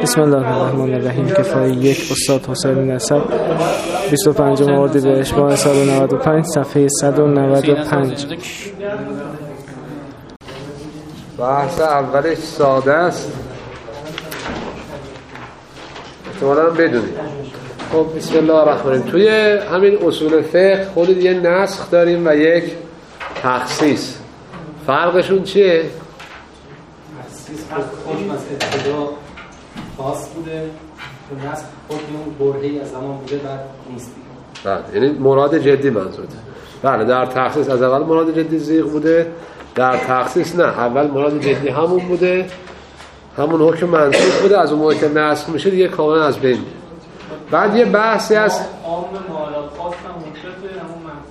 بسم الله الرحمن الرحیم. کفایه 1 استاد حسین نسب 25 اردیبهشت ماه سال 95 صفحه 195. بحث اولش ساده است، احتمالاً بدونید. خب بسم الله الرحمن الرحیم. توی همین اصول فقه خودت یه نسخ داریم و یک تخصیص. فرقشون چیه؟ تخصیص خود مثل ابتدا خاص بوده و نسخ خود اون برهه‌ای از زمان بوده بعد نیست. بله، یعنی مراد جدی منظورته. بله، در تخصیص از اول مراد جدی زیغ بوده، در تخصیص نه، اول مراد جدی همون بوده، همون حکم منسوخ بوده، از اون موقع که نسخ میشه دیگه کاملا از بین میره. بعد یه بحثی از عام معادل خاص هم مطلق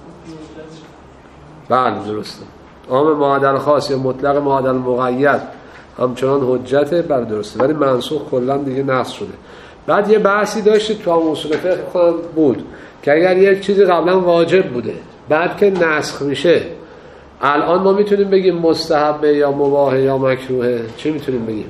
همون منسوخ. بله درسته، عام معادل خاص یا مطلق معادل مقید همچنان حجته، بر درسته، ولی منسوخ کلا دیگه نسخ شده. بعد یه بحثی داشتید تو هم اصول فقه بود که اگر یک چیزی قبلا واجب بوده بعد که نسخ میشه الان ما میتونیم بگیم مستحبه یا مباحه یا مکروهه؟ چی میتونیم بگیم؟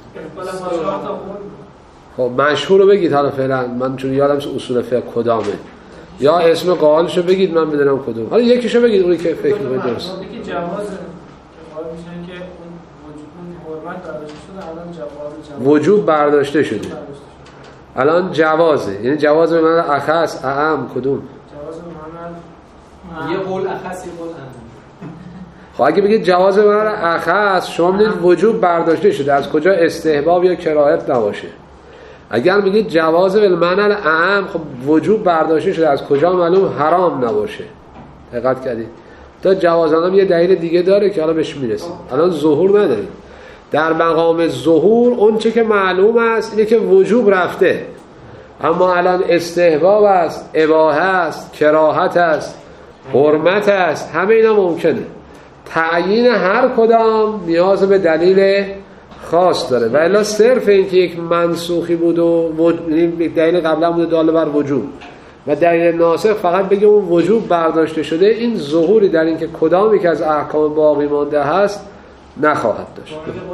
خب مشهور رو بگید حالا فعلا، من چون یادم اصول فقه کدامه، یا اسم قائلشو بگید من بدونم کدوم. حالا یکیشو بگید اونی که فکر می‌کنید درست. یکی جواز قائل میشن که اون حرمت برداشته شده، الان جواز وجوب برداشته شده، الان جوازه، یعنی جواز به معنی اخص اعم کدوم؟ جواز به معنی یه قول اخص یه قول اعم. خب اگه بگید جواز به معنی اخص شما می‌دونید وجوب برداشته شده، از کجا استحباب یا کراهت نباشه. اگر میگید جواز به معنی اعم، خب وجوب برداشته شده، از کجا معلوم حرام نباشه. دقت کردید؟ تا جواز هم یه دلیل دیگه داره که حالا بهش میرسیم. الان ظهور نداریم. در مقام ظهور اون چه که معلوم است اینه که وجوب رفته، اما الان استحباب است، اباحه است، کراهت است، حرمت است، همه اینا ممکنه. تعیین هر کدام نیاز به دلیل خاص داره، و الا صرف این که یک منسوخی بود و دلیل قبلا بوده داله بر وجوب و دلیل ناسخ فقط بگه اون وجوب برداشته شده، این ظهوری در این که کدامی که از احکام باقی مانده هست نخواهد داشت.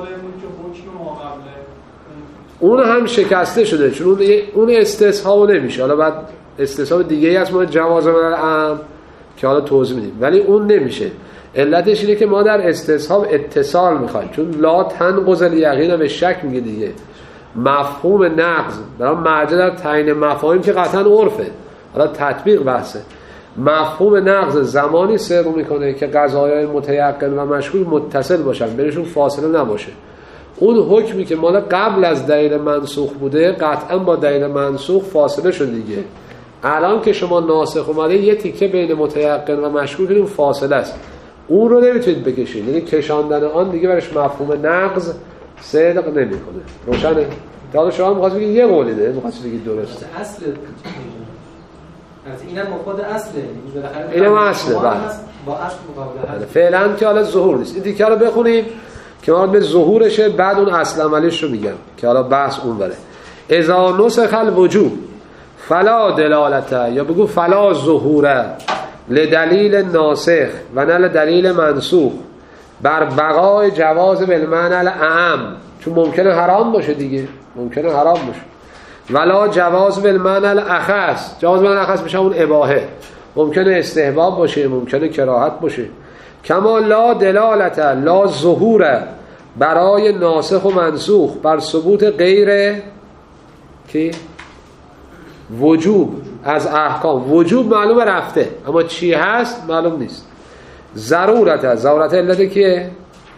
اون هم شکسته شده، چون اون استصحاب نمیشه. حالا بعد استصحاب دیگه ای از ما جواز العام که حالا توضیح میدیم، ولی اون نمیشه. علتش اینه که ما در استصحاب اتصال میخوایم، چون لا تنقض الیقین به شک میگه دیگه. مفهوم نقض برای مرجع در تعیین مفاهیم که قطعا عرفه، حالا تطبیق بحثه. مفهوم نقض زمانی صدق میکنه که قضایای متیقن و مشکوک متصل باشن، بینشون فاصله نباشه. اون حکمی که مال قبل از دلیل منسوخ بوده قطعا با دلیل منسوخ فاصله شده دیگه. الان که شما ناسخ اومده یه تیکه بین متیقن و مشکوک اون فاصله است، اون رو نمیتونید بکشید، یعنی کشاندن آن دیگه برش مفهوم نقض صدق نمیکنه. روشنه؟ تا شما می‌خواستید بگید یه قولی نه، می‌خواستید بگید درسته. اصل اینم مفاد اصله، بالاخره اینم اصله. بله. با اصل مقابله. فعلا که حالا ظهور نیست. این دیگه رو بخونیم که ما به ظهورشه، بعد اون اصل عملیش رو میگم که حالا بحث اون بره. اذا نسخ الوجوب فلا دلالته، یا بگو فلا ظهوره لدلیل ناسخ و نه لدلیل منسوخ بر بقای جواز بالمعنى الاعم، چون ممکنه حرام باشه دیگه، ممکنه حرام باشه. ولا جواز بالمعنى الاخص، جواز بالمعنى الاخص میشه اون اباحه، ممکنه استحباب باشه، ممکنه کراهت باشه. کما لا دلالته، لا ظهور برای ناسخ و منسوخ بر ثبوت غیر کی وجوب از احکام. وجوب معلومه رفته، اما چی هست معلوم نیست. ضرورت، ضرورت علت کیه؟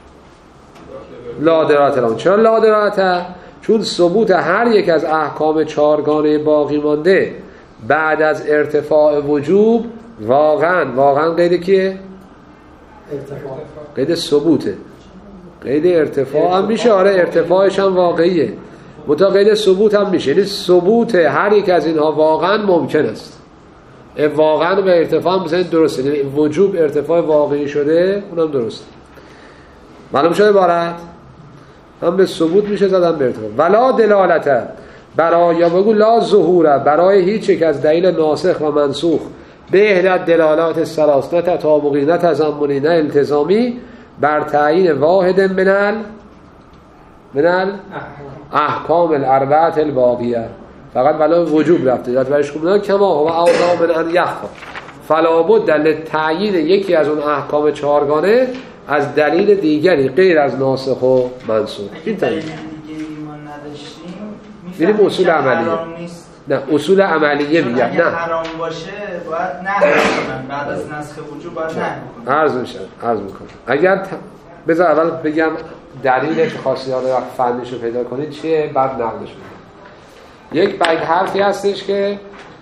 لا دلالت. چرا لا دلالت؟ چون ثبوت هر یک از احکام چهارگانه باقی مانده بعد از ارتفاع وجوب واقعا قید کیه؟ ارتفاع. قید ثبوته. قید ارتفاع هم میشه، آره ارتفاعش هم واقعیه، متا قید ثبوت هم میشه، یعنی ثبوت هر یک از اینها واقعا ممکن است. واقعا به ارتفاع هم بزنید درسته، یعنی وجوب ارتفاع واقعی شده اونم درسته. معلوم شده عبارت؟ هم به ثبوت میشه زدن به ارتفاع. ولا دلالته برای، یا بگو لا ظهوره برای هیچ یک از دلیل ناسخ و منسوخ به احدى دلالات الثلاث، نه تطابقی نه تضمنی نه التزامی، بر تعیین واحد من من احکام الاربعه الباقیه، فقط ولا وجوب رفته داد برش کنه کما هو اوضاع من ان یخفا، فلا بد للتعیین یکی از اون احکام چهارگانه از دلیل دیگری غیر از ناسخ و منسوخ. این دلیل دیگری ما نداشتیم میریم اصول عملیه. نه اصول عملیه میگم. نه حرام باشه باید نهی کنن، بعد از نسخ وجوب باید نهی کنن. عرض میکنم اگر بذار اول بگم دلیل که خاصی حالا وقت فنیش رو پیدا کنید چیه، بعد نقلش میکنم. یک بیت حرفی هستش که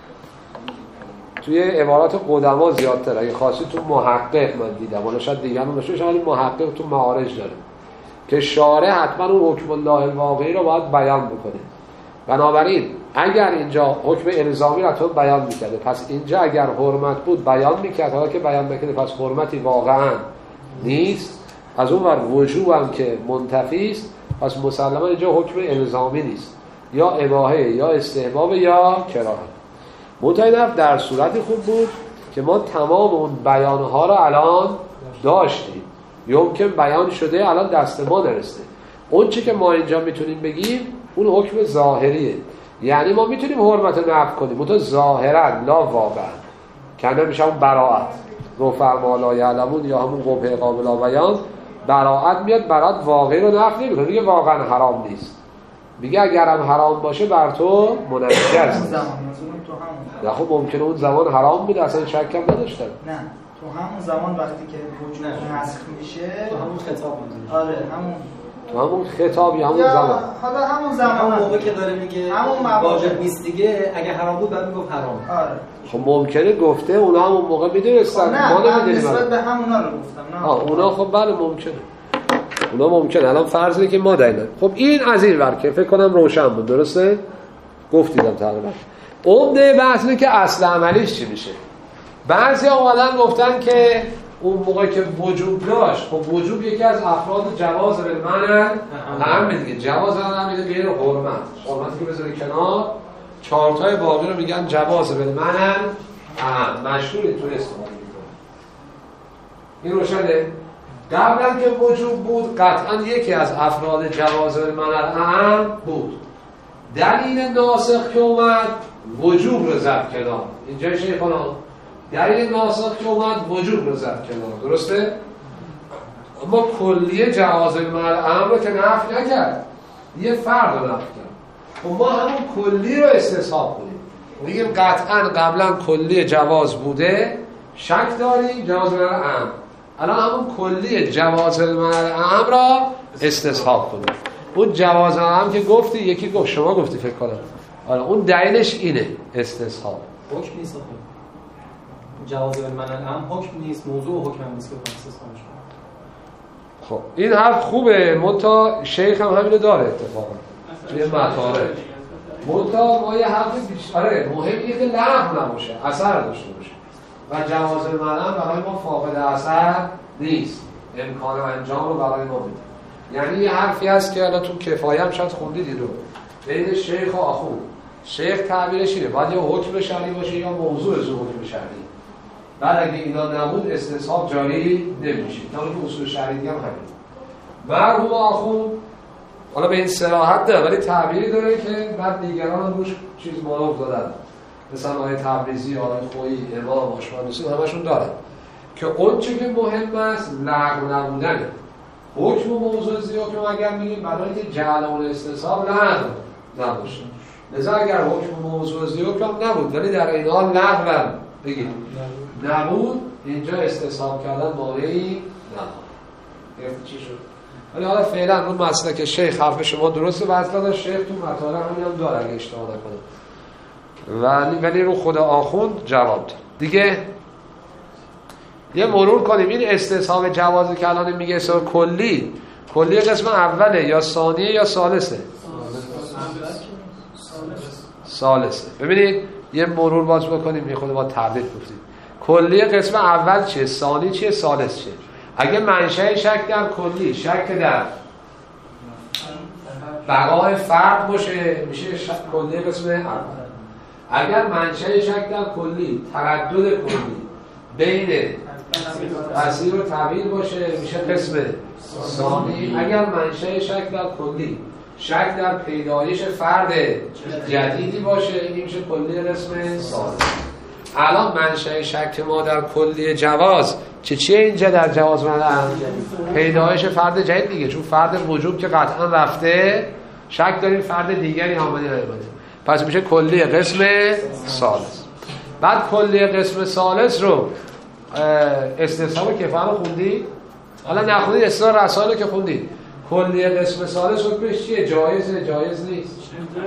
توی عبارات قدما زیادتر، اگه خاصی تو محقق من دیدم، ولی شاید دیگران باشه، ولی محقق تو معارج داره که شارع حتما اون حکم الله الواقعی رو باید بیان بکنه. بنابراین اگر اینجا حکم الزامی رو تو بیان میکرده، پس اینجا اگر حرمت بود بیان میکرد، حالا که بیان میکنه پس حرمتی واقعا نیست. از اون ور وجوب هم که منتفی است، پس مسلما اینجا حکم الزامی نیست، یا اباحه یا استحباب یا کراهت. منتها در صورتی خوب بود که ما تمام اون بیانها رو الان داشتیم، یمکن بیان شده الان دست ما نرسته. اون چی که ما اینجا میتونیم بگیم اون حکم ظاهریه، یعنی ما میتونیم حرمت نفی کنیم منتها ظاهرا لا واقعا، که میشه اون براءت رفع ما لا یعلمون یا همون قبح قابل بیان. براءت میاد، براءت واقعی رو نفی نمیکنه، میگه واقعا حرام نیست، میگه اگرم حرام باشه بر تو منجز. نه خب ممکنه اون زمان حرام بوده، اصلا شک هم نداشتن. نه تو همون زمان وقتی که وجود نسخ میشه، تو همون خطاب میدونی. آره همون تو همون خطاب یا همون زمان، حالا همون زمان همون موقع که داره میگه واجب نیست دیگه، اگه حرام بود بعد میگفت حرام. آره خب ممکنه گفته اونا همون موقع میدونستن، ما نمیدونیم. نسبت به همونا رو گفتم. نه اونا خب بله ممکنه، اونا ممکنه. الان فرض اینه که ما دلیل. خب این از این ور که فکر کنم روشن بود، درسته؟ گفتیدم تقریبا. عمده بحث اینه که اصل عملیش چی میشه. بعضی اومدن گفتن که اون موقع که وجوب داشت، خب وجوب یکی از افراد جواز بالمعنى همه دیگه، جواز هم میده غیر حرمتی که بذاری کنار، چهار تای باقی رو میگن جواز بالمعنى مشهوری تو استفاده میکنه. این روشنه. قبلا که وجوب بود قطعا یکی از افراد جواز بالمعنى بود. دلیل ناسخ که اومد وجوب رو زد کنار. اینجا شیخانا دلیل ناسخ که اومد وجوب رو زد کنار، درسته؟ اما کلیه جواز بالمعنى رو که نفی نکرد، یه فرد رو نفی کرد. خب ما همون کلی رو استصحاب کنیم، میگیم قطعا قبلا کلی جواز بوده، شک داریم جواز بالمعنى، الان همون کلی جواز بالمعنى را استصحاب کنیم. اون جواز بالمعنى که گفتی، یکی گفت، شما گفتی فکر کنم، آره اون دلیلش اینه استصحاب. حکم نیست جواز بالمعنى حکم نیست، موضوع حکم هم نیست که استصحابش کنه. خب این حرف خوبه، منتها شیخ هم همینو داره اتفاقا توی مطالب. منتها ما یه حرف آره مهمیه که لغو نباشه، اثر داشته باشه و جواز بالمعنى برای ما فاقد اثر نیست، امکان انجام رو برای ما میده. یعنی یه حرفی هست که الان تو کفایه هم شاید خوندید رو بین شیخ و آخوند. شیخ تعبیرش اینه باید یا حکم شرعی باشه یا موضوع از حکم شرعی، بعد اگه اینا نبود استصحاب جاری نمیشه. تا که اصول شرعی هم همین. مرحوم آخوند حالا به این صراحت نه ولی تعبیری داره که بعد دیگران هم روش چیز مانور دادن، مثلا آقای تبریزی، آقای خویی، امام آشمانوسی همشون دارن که اون چه که مهم است لغو نبودنه. حکم و موضوع حکم اگر میگیم برای اینکه جعل اون استصحاب لغو نباشه، لذا اگر حکم و موضوع حکم نبود ولی در این حال لغو بگیم نبود، اینجا استصحاب کردن مانعی نبود. چی شد؟ ولی حالا فعلا اون مسئله که شیخ حرف شما درسته و اصلا شیخ تو مطالب هم داره اگه اشتباه نکنه، ولی رو خود آخوند جواب داد. دیگه یه مرور کنیم این استصحاب جوازی که الان میگه استصحاب کلی قسم اوله یا ثانیه یا ثالثه؟ ثالثه. ببینید یه مرور باز بکنیم، یه خود با تردید گفتیم کلی قسم اول چیه، ثانی چیه، ثالث چیه. اگه منشأ شک در کلی شک در بقای فرد باشه میشه کلی قسم اول. اگر منشأ شک در کلی تردد کلی بین تأثیر و تبیین باشه میشه قسم ثانی اگر منشأ شک در کلی شک در پیدایش فرد جدیدی باشه این میشه کلی قسم ثالث. الان منشأ شک ما در کلی جواز چیه اینجا در جواز مدن؟ پیدایش فرد جدید دیگه، چون فرد وجوب که قطعا رفته شک داریم فرد دیگری آمده نیامده، پس میشه کلی قسم ثالث. بعد کلی قسم ثالث رو استصحاب کفایه رو خوندید؟ حالا نخوندید استثناء رسائل رو که خوندید. کلی قسم ثالث حکمش چیه؟ جایزه جایز نیست؟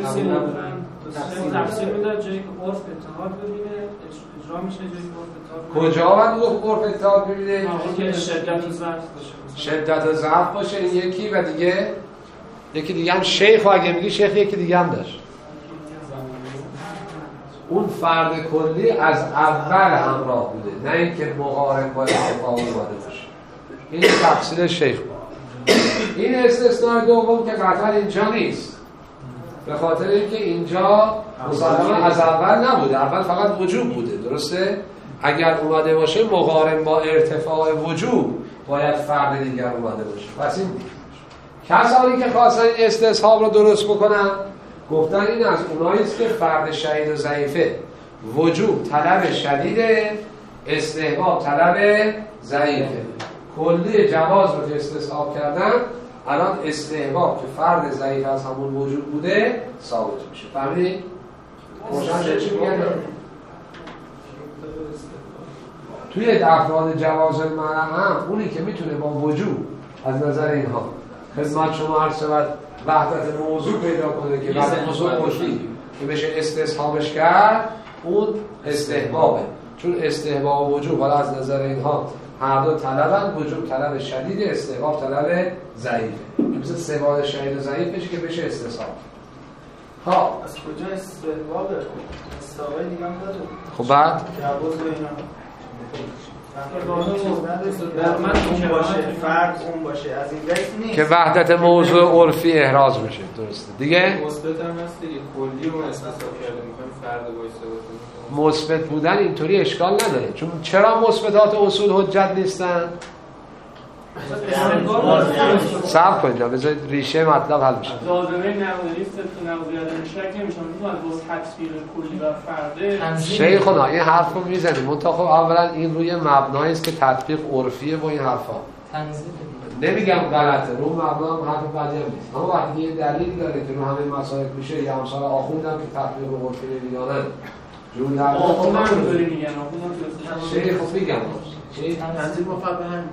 تفسیر میداد جایی که عرف اتحاد ببینه اجرا میشه، جایی که عرف اتحاد کجا باید عرف اتحاد ببینه؟ که شدت و ضعف باشه، شدت و ضعف باشه این یکی، و یکی دیگه هم شیخ، و اگه میگی شیخ یکی دیگه هم داشت. اون فرد کلی از اول همراه بوده، نه اینکه مقارن با اتفاق اومده باشه. این تفسیر شیخ بود. این استثناء دوم که قطعا اینجا نیست، به خاطر اینکه اینجا مسلما از اول نبوده، اول فقط وجوب بوده، درسته؟ اگر اومده باشه مقارن با ارتفاع وجوب باید فرد دیگر اومده باشه. پس این کسانی که خواستن این استصحاب رو درست بکنن گفتن این از اونایی است که فرد شدید و ضعیفه، وجوب طلب شدیده، استحباب طلب ضعیفه. کلی جواز رو که استصحاب کردن الان استحباب که فرد ضعیف از همون وجود بوده ثابت میشه. فهمیدید؟ روشن شد چی میگن؟ توی افراد جواز المنع اونی که میتونه با وجود از نظر اینها خدمت شما عرض شود وحدت موضوع پیدا کنه که وحدت موضوع عرفی که بشه استصحابش کرد، اون استحبابه. چون استحباب و وجوب حالا از نظر اینها هر دو طلبن، وجوب طلب شدید، استحباب طلب ضعیفه. مثل سواد شدید و ضعیفش که بشه استصحاب. ها از کجا استحبابه؟ استحبابه دیگه هم داره. خب بعد جواز اینا اون باشه، فرد اون باشه، از این دست نیست که وحدت موضوع عرفی احراز بشه، درسته دیگه؟ مثبت هم هست دیگه، کلی رو استصحاب کرده می‌کنیم فرد وایسته باشه. مثبت بودن اینطوری اشکال نداره، چون چرا مثبتات اصول حجت نیستن؟ صبر کنید بذارید ریشه مطلب حل بشه. لازمه نظری صدق نظریه شک نمیشه، میتونه از تطبیق کلی و فرده شیخ خدا این حرف رو میزنیم منتها خب اولا این روی مبنایی است که تطبیق عرفیه با این حرفا. نمیگم غلطه، رو مبنا هم حرف بدی هم نیست، اما وقتی یه دلیل داره که رو همه مسائل میشه یا امثال آخوندم که تطبیق عرفی نمیدانن جون در آخوندم اینطوری میگن، شیخ خب میگم تنظیم مفاد به همین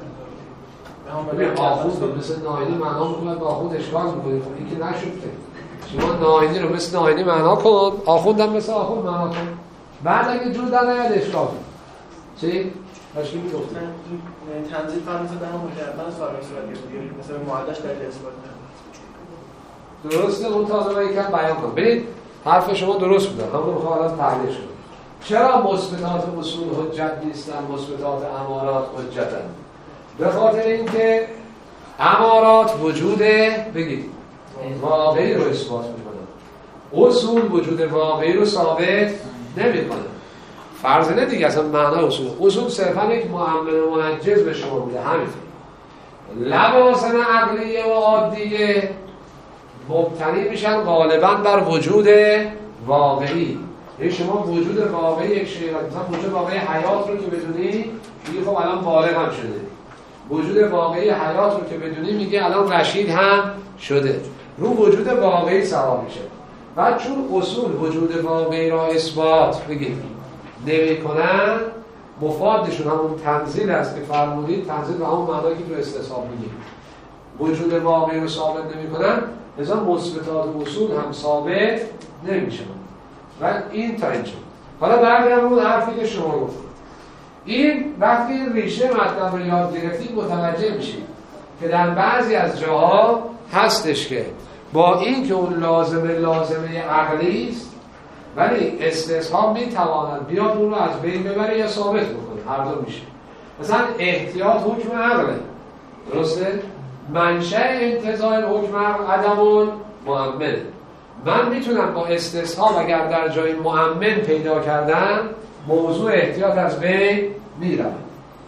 آخوند مثل ناینی معنا میکنه با آخوند اشکال میکنه. خب این که نشده شما ناینی رو مثل ناینی معنا کن، آخوندم مثل آخوند معنا کن، بعد اگه جور در نیاد اشکال کن. چی؟ تشکیل میگفتن تنظیم فهم مثل به همون کردن سابق صورتی بودی مثل معادلش در اثبات درسته. اون تازه من یکم بیان کنم. ببینید حرف شما درست بوده، همون رو خواهد از تحلیل شد. چرا مثبتات اصول حجت نیستن، مثبتات امارات حجتن؟ به خاطر اینکه امارات وجود بگید واقعی رو اثبات میکنن، اصول وجود واقعی رو ثابت نمیکنن. فرض نه دیگه اصلا معنی اصول صرفا یک معمل منجز به شما بوده. همین لوازم عقلیه و عادیه مبتنی میشن غالبا بر وجود واقعی. یعنی شما وجود واقعی یک شیء، مثلا وجود واقعی حیات رو که بدونی میگه خب الان بالغ هم شده، وجود واقعی حیات رو که بدونی میگه الان رشید هم شده. رو وجود واقعی سوا میشه. بعد چون اصول وجود واقعی را اثبات بگید نمی‌کنن، مفادشون همون تنزیل است که فرمودید، تنزیل به همون معنایی که تو استصحاب میگید وجود واقعی رو ثابت نمی‌کنن، لذا مثبتات اصول هم ثابت نمیشن. و این تا اینجا. حالا برگردیم اون حرفی که شما گفتید. این وقتی این ریشه مطلب رو یاد گرفتید متوجه میشید که در بعضی از جاها هستش که با این که اون لازمه عقلی است ولی استصحاب میتواند بیاد اون رو از بین ببره یا ثابت بکنه، هر دو میشه. مثلا احتیاط حکم عقله، درسته؟ منشأ انتزاع حکم عدم مؤمن. من میتونم با استصحاب اگر در جای مؤمن پیدا کردم موضوع احتیاط از بین میره.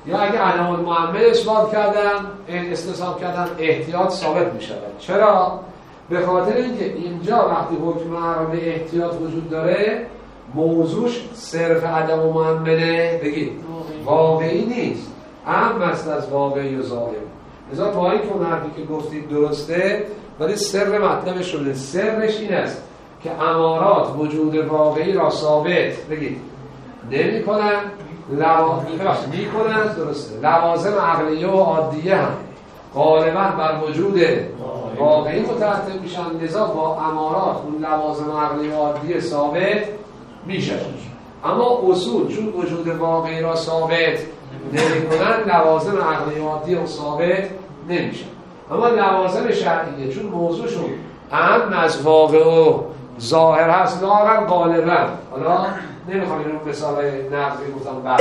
یا اگه عدم المعمل اثبات کردن استصحاب کردن احتیاط ثابت می شود. چرا؟ به خاطر اینکه اینجا وقتی حکم عقل احتیاط وجود داره موضوعش صرف عدم المعمله بگید واقعی نیست، اهم است از واقعی و ظاهر. لذا با اینکه اون حرفی که گفتید درسته ولی سر مطلبش رو سرش این است که امارات وجود واقعی را ثابت بگید نمی کنن میکنن، درسته. لوازم عقلیه و عادیه هم غالبا بر وجود واقعی مترتب میشن، لذا با امارات اون لوازم عقلیه و عادیه ثابت میشه. اما اصول چون وجود واقعی را ثابت نمیکنن لوازم عقلیه و عادیه ثابت نمیشن. اما لوازم شرعیه چون موضوعشون اهم از واقع و ظاهر هست لااقل غالبا، حالا نمیخوام اینو مثالای نقضی گفتم بعد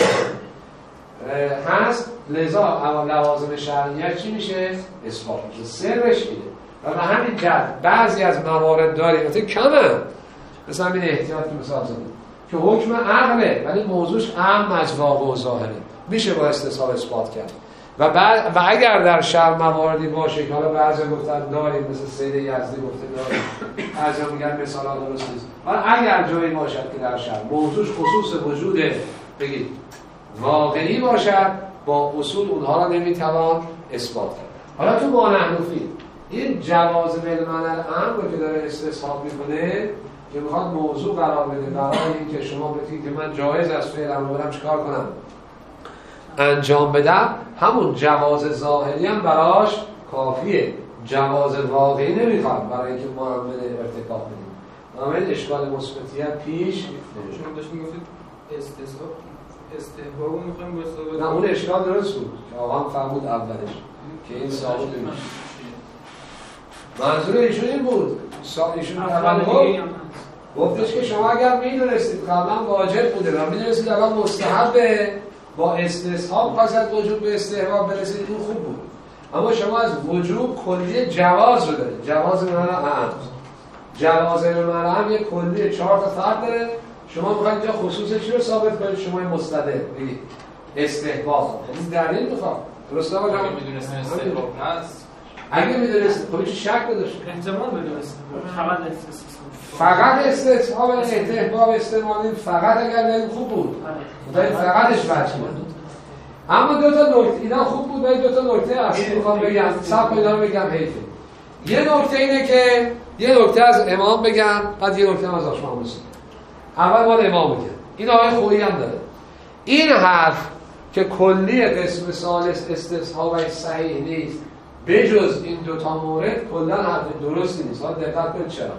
هست، لذا لوازم شرعیه چی میشه؟ اثبات میشه. سرش اینه و به همین جهت بعضی از موارد داریم مثلا کمه، مثلا همین احتیاط که مثال زدیم که حکم عقله ولی موضوعش اهم از واقع و ظاهره، میشه با استصحاب اثبات کرد. و اگر در شرع مواردی باشه که حالا بعضی گفتن داریم مثل سید یزدی گفته داریم، بعضی میگن مثالا درست نیست، ولی اگر جایی باشد که در شرع موضوعش خصوص وجود بگید واقعی باشد با اصول اونها را نمیتوان اثبات کرد. حالا تو ما نحنفی این جواز بالمعنی الامر که داره استصحاب میکنه که میخواد موضوع قرار بده برای اینکه شما بگید که من جایز از فعلم رو برم چیکار کنم انجام بدم، همون جواز ظاهری هم براش کافیه، جواز واقعی نمیخواد برای اینکه معامله ارتکاب بدیم. معامله اشکال مثبتیت پیش شما داشت میگفتید استحباب رو میخوایم با استحباب نه اون اشکال درست بود که آقا هم فرمود اولش که این ثابت نمیشه. منظور ایشون این بود ایشون اول گفتش که شما اگر میدونستید قبلا واجب بوده و میدونستید الان مستحبه با استصحاب خواست وجوب به استحباب برسید این خوب بود، اما شما از وجوب کلیه جواز رو دارید. جواز معنی اهم، جواز معنی هم یک کلیه 4 تا فرد داره، شما میخواید اینجا خصوص چی رو ثابت کنید؟ شما مستدل بگید استحباب. این دلیل میخواد درست آقا جان؟ میدونستید استحباب هست؟ اگه میدونستید خب هیچ شک نداشت احتمال بدونستید فقط استصحاب استحباب استعمالیم فقط اگر داریم خوب بود فقطش وجه بود. اما دو تا نکته اینا خوب بود، ولی دو تا نکته اصلی میخوام بگم صاحب اینا رو بگم حیفه. یه نکته اینه که یه نکته از امام بگم بعد یه نکته از آشمان بسید. اول باید امام بگم این آقای خویی هم داره این حرف که کلی قسم ثالث استصحابش صحیح نیست بجز این دوتا مورد کلا حرف درستی نیست. حالا دقت کنید چرا.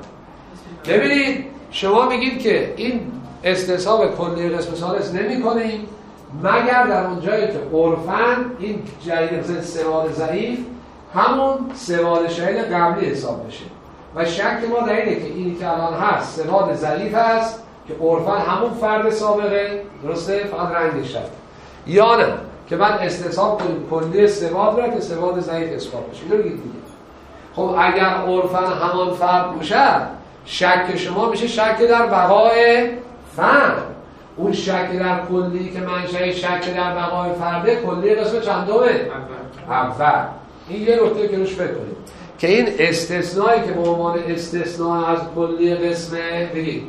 ببینید شما میگید که این استصحاب کلی قسم ثالث نمی کنیم مگر در اون جایی که عرفاً این جدید مثل سواد ضعیف همون سواد شهید قبلی حساب بشه و شک ما در اینه که اینی که الان هست سواد ضعیف هست که عرفاً همون فرد سابقه درسته فقط رنگش شد، یا نه که بعد استصحاب کنیم کلی سواد را که سواد ضعیف اثبات بشه. اینو بگید دیگه. خب اگر عرفاً همان فرد باشه شک شما میشه شک در بقای فرد. اون شک در کلی که منشأ شک در بقای فرده کلی قسم چندمه؟ اول. این یه نکته که روش فکر کنید که این استثنایی که به عنوان استثناء از کلی قسمه بگید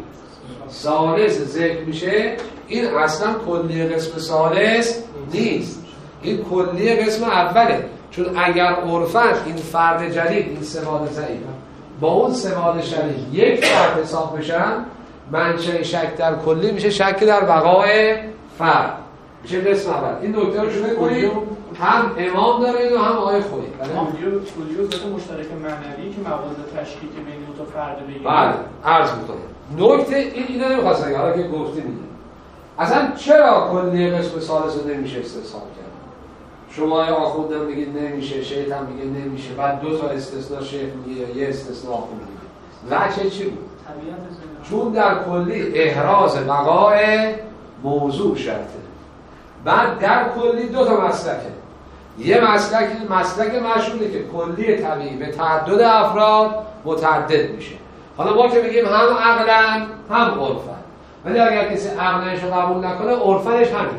ثالث ذکر میشه این اصلا کلی قسم ثالث نیست، این کلی قسم اوله. چون اگر عرفاً این فرد جدید این سواد ضعیف با اون سواد شدید یک فرد حساب بشن منشأ شک در کلی میشه شک در بقای فرد میشه قسم اول. این نکته رو شما کنید هم امام داره اینو هم آقای خویی. کلیو ذات مشترک معنوی که مواد تشکیک بین دو تا فرد بگیره. بله عرض می‌کنم نکته اینا نمی‌خواستم حالا که گفتی میگم اصلا چرا کلی قسم ثالث رو نمیشه استصحاب کرد؟ شما یا آخوندم میگید نمیشه، شیخ هم میگه نمیشه، بعد دو تا استثناء شیخ میگه یه استثناء آخوند میگه. وجه چی بود؟ چون در کلی احراز بقای موضوع شرطه. بعد در کلی دو تا مسلکه. یه مسلک مشهوره که کلی طبیعی به تعدد افراد متعدد میشه. حالا ما که بگیم هم عقلن هم عرفن، ولی اگر کسی عقلنش رو قبول نکنه عرفنش همینه.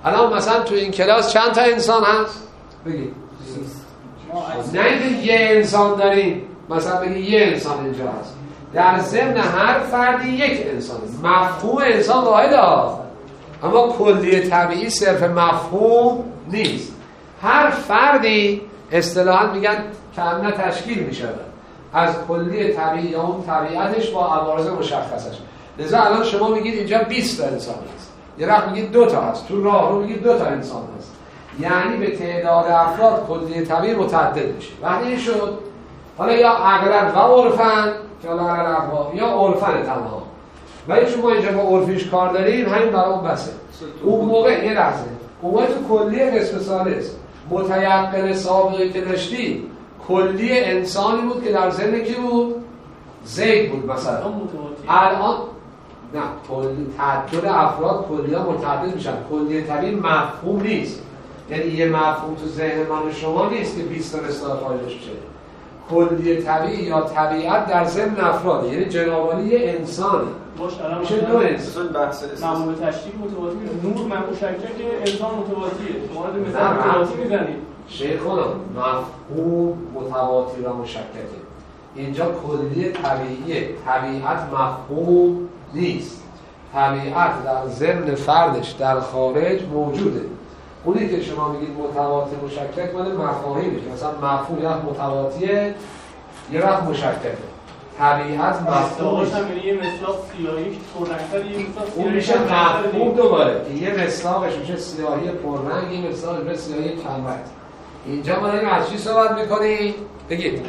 الان مثلا تو این کلاس چند تا انسان هست؟ بگید. نه اینکه یه انسان داریم، مثلا بگید یه انسان اینجا هست. در ضمن هر فردی یک انسان. مفهوم انسان واحد هست، اما کلیه طبیعی صرف مفهوم نیست. هر فردی اصطلاحاً میگن کاملا تشکیل میشه از کلیه طبیعی یا اون طبیعتش با عوارض مشخصش. لذا الان شما میگید اینجا 20 تا انسان هست، یه وقت میگید 2 تا هست، تو راه رو میگید 2 تا انسان هست. یعنی به تعداد افراد کلیه طبیعی متعدد میشه. وقتی این شد حالا یا عقلن و عرفن یا عرفن تنها، ولی چون ما اینجا با عرفیش کار داریم همین برام بسه. اون موقع یه لحظه اون موقع تو کلیه قسم ثالث متیقن سابقی که داشتی کلی انسانی بود که در ذهن کی بود؟ زید بود مثلا. الان نه، کلی تعدد افراد کلیه متعدد میشن. کلیه طبیعی مفهوم نیست، یعنی یه مفهوم تو ذهن من و شما نیست که 20 تا اصطلاح قائلش بشه. کلیه طبیعی یا طبیعت در ضمن افراد، یعنی جنابالی یه انسانه. میشه 2 انسان. معمول تشکیل متواتی میشه. نور معمول شکل انسان متواتیه. شما رو مثلا متواتی میزنید. شیخونا مفهوم متواتی و مشککه. اینجا کلیه طبیعیه. طبیعت مفهوم نیست. طبیعت در ضمن فردش در خارج موجوده. اونی که شما میگید متواتی مشکک مال مفاهیمه، مثلا مفهوم یا متواتیه یه وقت مشککه. طبیعت مفهوم نیست. یه مصداق سیاهی پررنگ‌تر، یه مصداق اون میشه مفهوم دوباره که یه مصداقش میشه سیاهی پررنگ، یه مصداقش میشه سیاهی کمرنگ. اینجا ما داریم از چی صحبت میکنیم؟ بگید.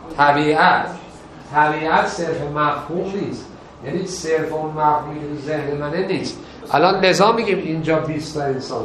طبیعت صرف مفهوم نیست، یعنی صرف اون مفهومی که ذهن منه نیست. الان لذا میگیم اینجا 20 تا انسان.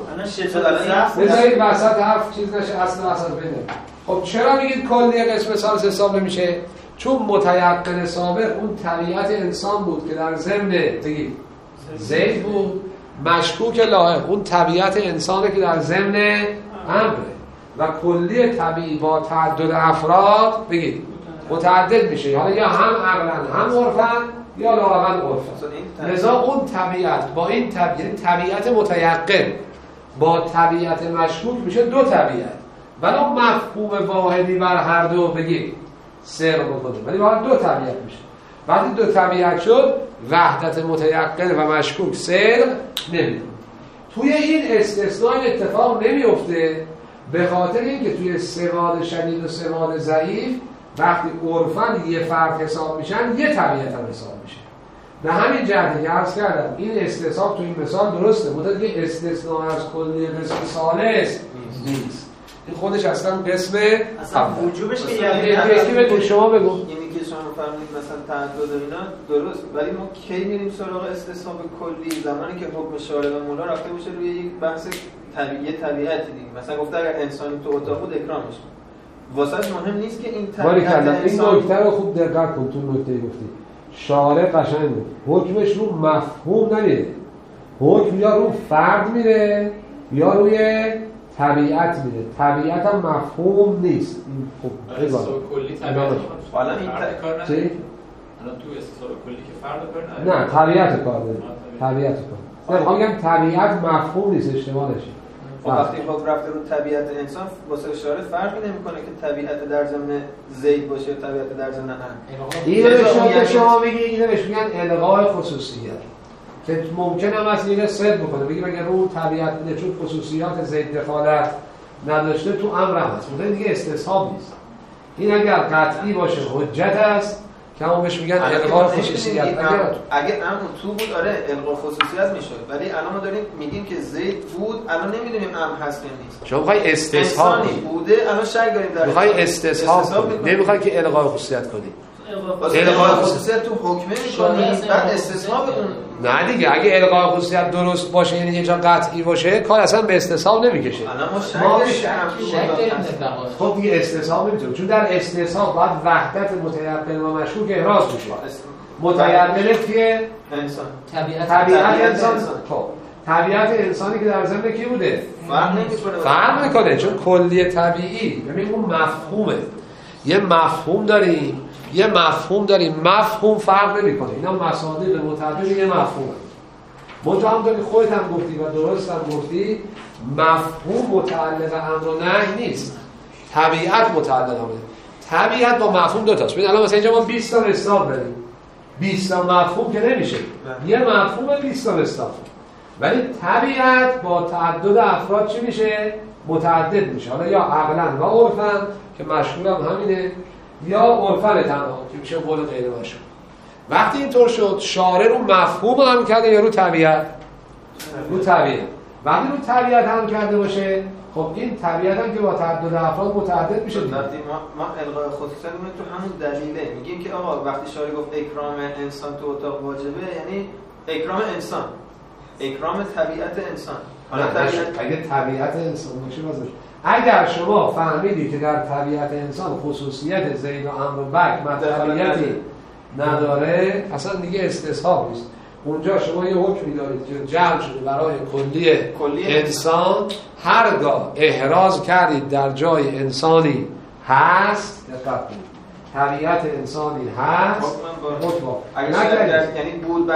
بذارید وسط حرف چیز نشه، اصلا بده. خب چرا میگید کلیه قسم ثالث حساب نمیشه؟ چون متیقن سابق اون طبیعت انسان بود که در ضمن بگید زید بود، مشکوک لاحق اون طبیعت انسانه که در ضمن امره، و کلیه طبیعی با تعدد افراد بگید متعدد میشه. حالا یا هم عقلن هم عرفن یا لااقل عرفن. لذا اون طبیعت با این طبیعت متیقن با طبیعت مشکوک میشه 2 طبیعت، ولی مفهوم واحدی بر هر دو بگید سر بکنه، ولی باید 2 طبیعت میشه. وقتی 2 طبیعت شد وحدت متیقن و مشکوک سر نمیده. توی این استثناء اتفاق نمیفته به خاطر اینکه توی سواد شدید و سواد ضعیف وقتی عرفن یه فرد حساب میشن یه طبیعت هم حساب میشه. به همین جهت که عرض کردم این استثناء تو این مثال درسته، بوده که استثناء از کلی قسم ثالث نیست. این خودش اصلا قسم اصلا وجوبش که یعنی شما بگو. اینی که شما فرمودید مثلا تعدد و اینا درست، ولی ما کی میریم سراغ استثناء کلی؟ زمانی که حکم شارع و مولا رفته باشه روی یک بحث طبیعتی دیگه. مثلا گفته اگر انسانی تو اتاق بود اکرامش کن. واسه مهم نیست که این طبیعت انسان. این نکته رو خوب دقت کن. تو نکته گفتی شارع قشنگ بود، حکمش رو مفهوم نمیره، حکم یا رو فرد میره یا روی طبیعت میره. طبیعت هم مفهوم نیست. این خب استثناء کلی طبیعت حالا این کار نداره. چی؟ الان تو استثناء کلی که فرد کار نداره. نه طبیعت کار داره. طبیعت کار. نه میگم طبیعت مفهوم نیست، اشتباه نشه. وقتی حکم رفته رو طبیعت انسان واسه اشاره فرقی نمیکنه که طبیعت در ضمن زید باشه یا طبیعت در ضمن هم. اینو شما میگی اینو بهش میگن الغای خصوصیت، که ممکنه هم از اینو صد بکنه بگیم اگر اون طبیعت میده چون خصوصیات زید دخالت نداشته تو امر هم هست، اون دیگه استصحاب نیست. این اگر قطعی باشه حجت است که همون بهش میگن الغای خصوصیت. اگر امر تو بود آره الغای خصوصیت میشد، ولی الان ما داریم میگیم که زید بود، الان نمیدونیم امر هست یا نیست. شما میخوای استصحاب بوده، الان شک داریم در میخوای استصحاب نمیخوای که الغای خصوصیت کنی. الغای خصوصیت تو حکمه میکنی بعد استصحاب اون. نه دیگه اگه الغای خصوصیت درست باشه یعنی یه جا قطعی باشه کار اصلا به استصحاب نمیکشه. الان ما شک داریم. خب دیگه استصحاب نمیتونه، چون در استصحاب باید وحدت متیقن و مشکوک احراز بشه. متیقن که انسان طبیعت انسان. خب طبیعت انسانی که در ضمن کی بوده؟ فرق نمیکنه چون کلیه طبیعی. ببین اون مفهومه. یه مفهوم داریم مفهوم فرق نمیکنه. اینا مصادیق متعدد یه مفهومه. منتها همونطور که خودت هم گفتی و درست هم گفتی مفهوم متعلق امر و نهی نیست، طبیعت متعلق امر. طبیعت با مفهوم دو تاست. ببین الان مثلا اینجا ما 20 تا استاپ داریم، 20 تا مفهوم که نمیشه، یه مفهوم 20 تا استاپ. ولی طبیعت با تعدد افراد چی میشه؟ متعدد میشه. حالا یا عقلن و عرفن که مشغول هم همینه، یا عرفن تنها که میشه قول غیر مشغول. وقتی اینطور شد شارع رو مفهوم هم کرده یا رو طبیعت؟ رو طبیعت. وقتی رو طبیعت هم کرده باشه خب این طبیعت هم که با تعدد افراد متعدد میشه. ما الغای خصوصیت تو همون دلیله میگیم که آقا وقتی شارع گفت اکرام انسان تو اتاق واجبه یعنی اکرام انسان، اکرام طبیعت انسان. حالا اگه طبیعت انسان باشه بازش اگر شما فهمیدی که در طبیعت انسان خصوصیت زید و عمرو و بکر مطلبیتی نداره اصلا دیگه استصحاب نیست. اونجا شما یه حکمی دارید که جمع شده برای کلی انسان، هرگاه احراز کردید در جای انسانی هست، دقت کنید طبیعت انسانی هست مطلق یعنی بود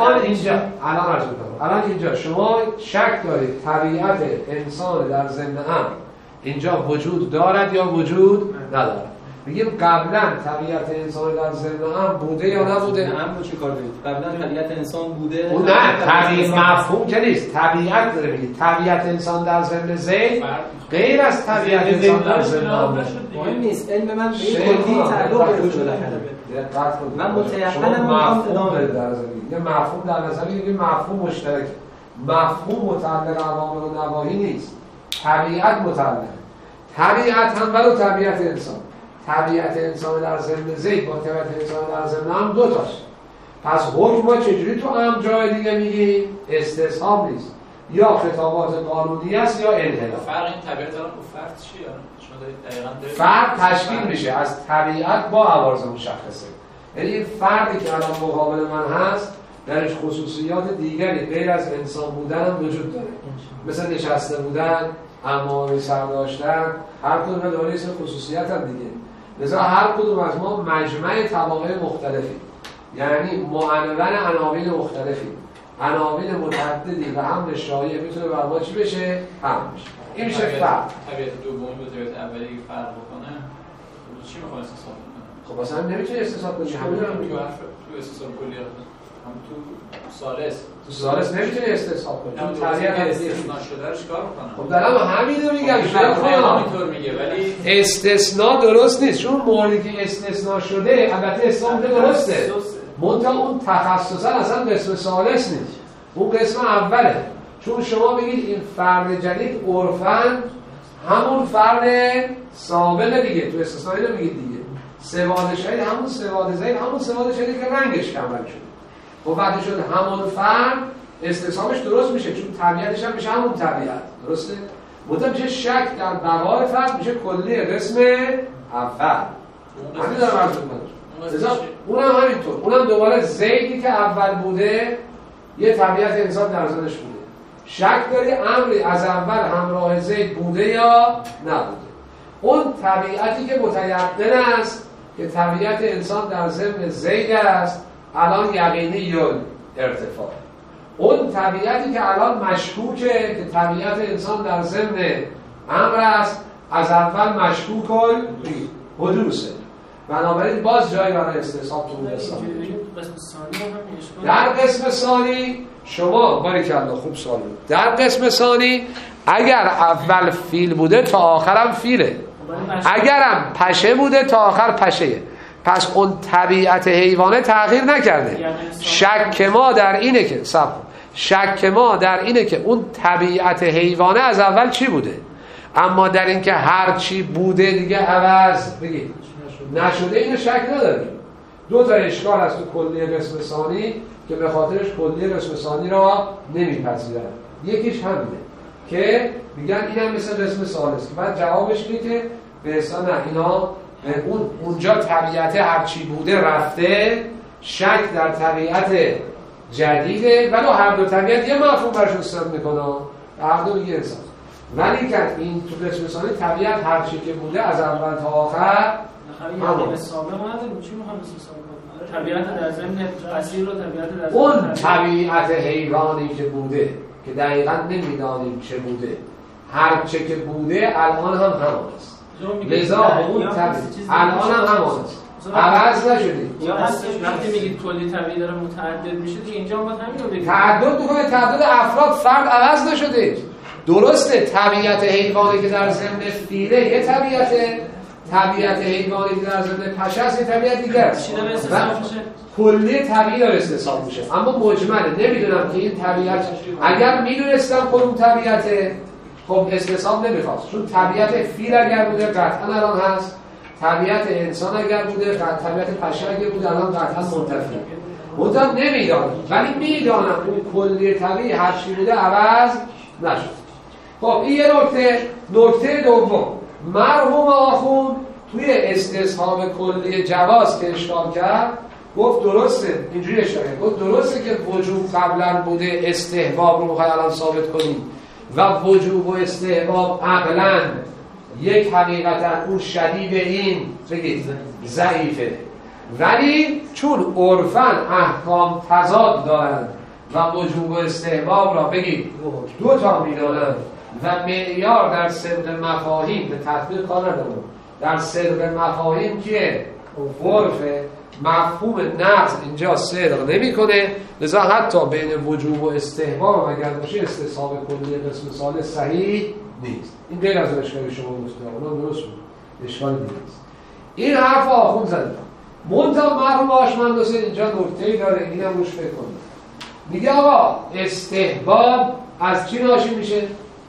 الان اینجا شما شک دارید طبیعت انسان در ضمن امر اینجا وجود دارد یا وجود ندارد. میگیم قبلا طبیعت انسان در ضمن امر بوده یا نبوده؟ امر چی کار دارید؟ قبلا طبیعت انسان بوده؟ اون نه طبیعت مفهوم که نیست، طبیعت داره میگه. طبیعت انسان در ضمن زید غیر از طبیعت انسان در ضمن امر. مهم نیست. علم من به کلی تعلق وجود داره. من متأکدم مفهوم در زمین یه مفهوم در نظر میگیم مفهوم مشترک، مفهوم متعلق اوامر و نواهی نیست، طبیعت متعلق. طبیعت هم ولو طبیعت انسان، طبیعت انسان در ضمن زید با طبیعت انسان در ضمن هم دو تاست. پس حکم ما چجوری تو هم جای دیگه میگیم؟ استصحاب نیست، یا خطابات قانونی است یا انحراف. فرق این طبیعت الان با فرد چیه؟ شما دارید دقیقاً فرد تشکیل میشه از طبیعت با عوارض مشخصه. یعنی این فردی که الان مقابل من هست درش خصوصیات دیگری غیر از انسان بودن هم وجود داره، مثل نشسته بودن، امامه سر داشتن، هر کدوم داره اسم خصوصیت هم دیگه. لذا هر کدوم از ما مجمع طبایع مختلفی، یعنی معنون عناوین مختلفی، عناوین متعددی و حمل شایع میتونه بر ما چی بشه؟ حمل بشه. این میشه فرد. طبیعت دومی با طبیعت اولی فرق بکنه چی میخواد استصحاب کنه؟ خب مثلا نمیتونی استصحاب کنی. همون تو استصحاب کلی هم تو سالس نمیتونی استصحاب کنی. تو طبیعت استثناء شده رو چیکار میکنه؟ خب دارم همینو میگم. همینطور میگه ولی استثناء درست نیست، چون موردی که استثناء شده البته اسلام درسته، منتها اون تخصصا اصلا قسم ثالث نیست، اون قسم اوله. چون شما بگید این فرد جدید عرفاً همون فرد سابق دیگه، تو استثناء نمیگید دیگه. سواد شهید همون سواد زید همون سواد شهید که رنگش کمرنگ شده. و وقتی شد همون فرد استثناءش درست میشه، چون طبیعتش هم میشه همون طبیعت، درسته؟ منتها میشه شک در بقای فرد، میشه کلی قسم اول. همین دارم عرض میکنم. اونم همینطور، اونم دوباره زیدی که اول بوده یه طبیعت انسان در ذهنش بوده. شک داری امری از اول همراه زید بوده یا نبوده. اون طبیعتی که متیقن است که طبیعت انسان در ضمن زید است الان یقینی یا ارتفاع. اون طبیعتی که الان مشکوکه که طبیعت انسان در ضمن امر است از اول مشکوک حدوثه. بنابراین باز جایی برای استصحاب تو اون حساب. در قسم ثانی شما باریکالله خوب سوال بود. در قسم ثانی اگر اول فیل بوده تا آخرم فیله، اگرم پشه بوده تا آخر پشهه، پس اون طبیعت حیوانه تغییر نکرده. شک ما در اینه که اون طبیعت حیوانه از اول چی بوده، اما در این که هر چی بوده دیگه عوض بگید نشده، اینو شک نداریم. دو تا اشکال از تو کلی قسم ثانی که به خاطرش کلی قسم ثانی را نمیپذیرن. یکیش همینه که میگن اینم مثل قسم ثالث، که بعد جوابش اینه که به اصلا نه، اینا اونجا طبیعت هرچی بوده رفته، شک در طبیعت جدیده، ولی هر دو طبیعت یه مفهوم برش استفاده میکنه، هر دو میگه انسان. ولی که این تو قسم ثانی طبیعت هرچی که بوده از اول تا آخر همین سابق نداریم. چی میخوام استصحاب کنم؟ طبیعت در ضمن اصیل و طبیعت در اون ضمن طبیعت حیوانی که بوده که دقیقا نمیدانیم چه بوده، هر چه که بوده الان هم همان است. لذا اون الان هم همان است، عوض نشدید. یا هستش وقتی میگید کلی طبیعی داره متعدد میشه دیگه اینجا ما همین رو بگیم تعدد میکنه، تعدد افراد فرد عوض نشده. درسته طبیعت حیوانی که در ضمن فیله یه طبیعت حیوانی که در ضمن پشه است یه طبیعت دیگه است. کلی طبیعی داره استحساب میشه، اما مجمله. نمیدونم که این طبیعت اگر میدونستم کدوم طبیعته خب استحساب نمیخواست، چون طبیعت فیل اگر بوده قطعا الان هست، طبیعت انسان اگر بوده، طبیعت پشه اگر بوده الان قطعا منتفی. منتها نمیدانم، ولی میدانم اون کلی طبیعی هر چی بوده عوض نشد. خب این یه نکته دوم، مرحوم آخوند توی استصحاب کلی جواز که اشکال کرد گفت درسته، اینجوری اشاره گفت درسته که وجوب قبلا بوده، استحباب رو میخوای الان ثابت کنیم و وجوب و استحباب عقلاً یک حقیقتا اون شدید این بگید ضعیفه، ولی چون عرفاً احکام تضاد دارن و وجوب و استحباب را بگید دو تا میدانن و معیار در صدق مفاهیم به تطبیق کار ندارم، در صدق مفاهیم که عرفه، مفهوم نقض اینجا صدق نمیکنه، لذا حتی بین وجوب و استحباب اگر باشه استصحاب کلی قسم ثالث صحیح نیست. این غیر از اشکال شما گفته، اونم درست بود، اشکال نیست. این حرف آخوند زدن. منتها مرحوم آشمند حسین اینجا نکته‌ای داره، اینم روش فکر کنید. میگه آقا استحباب از چی ناشی میشه؟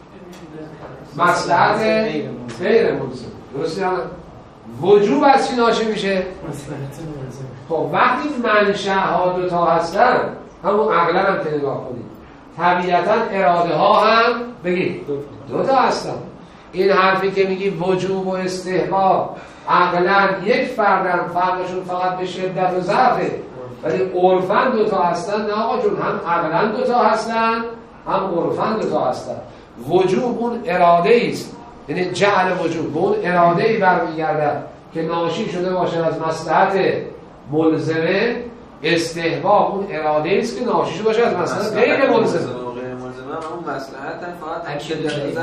مصلحت غیر ملزم. درسته؟ وجوب از چی ناشی میشه؟ خب وقتی منشأ دو تا هستن، همون عقلا هم که نگاه کنید، طبیعتا اراده ها هم بگید دو تا هستن. این حرفی که میگی وجوب و استحباب عقلا یک فردن، فرقشون فقط به شدت و ضعفه، ولی عرفاً دو تا هستن. نه آقا جون، هم عقلا دو تا هستن هم عرفاً دو تا هستن. وجوب اون اراده است، یعنی جعل وجوب به اون اراده ای برمیگرده که ناشی شده باشه از مصلحت ملزمه. استحباب اون اراده است که ناشی شده باشه از مصلحت غیر ملزمه. اون مصلحت فقط اکید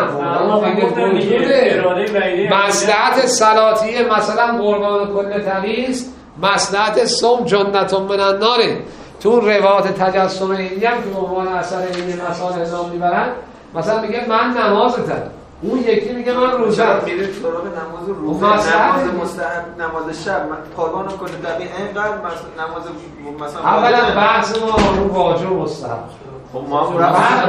مصلحت صلاتیه، مثلا قربان کل تمیز، مصلحت صوم جنت من النار. تو اون روایت تجسم اینی هم که به عنوان اثر این مسائل نام میبرن، مثلا میگه من نمازتم، اون یکی میگه من روزم. میره سراغ نماز روزه، نماز مستحب، نماز شب، قربان کل دقیقه اینقدر نماز مثلا اولا بحث ما رو واجب و مستحب. خب ما هم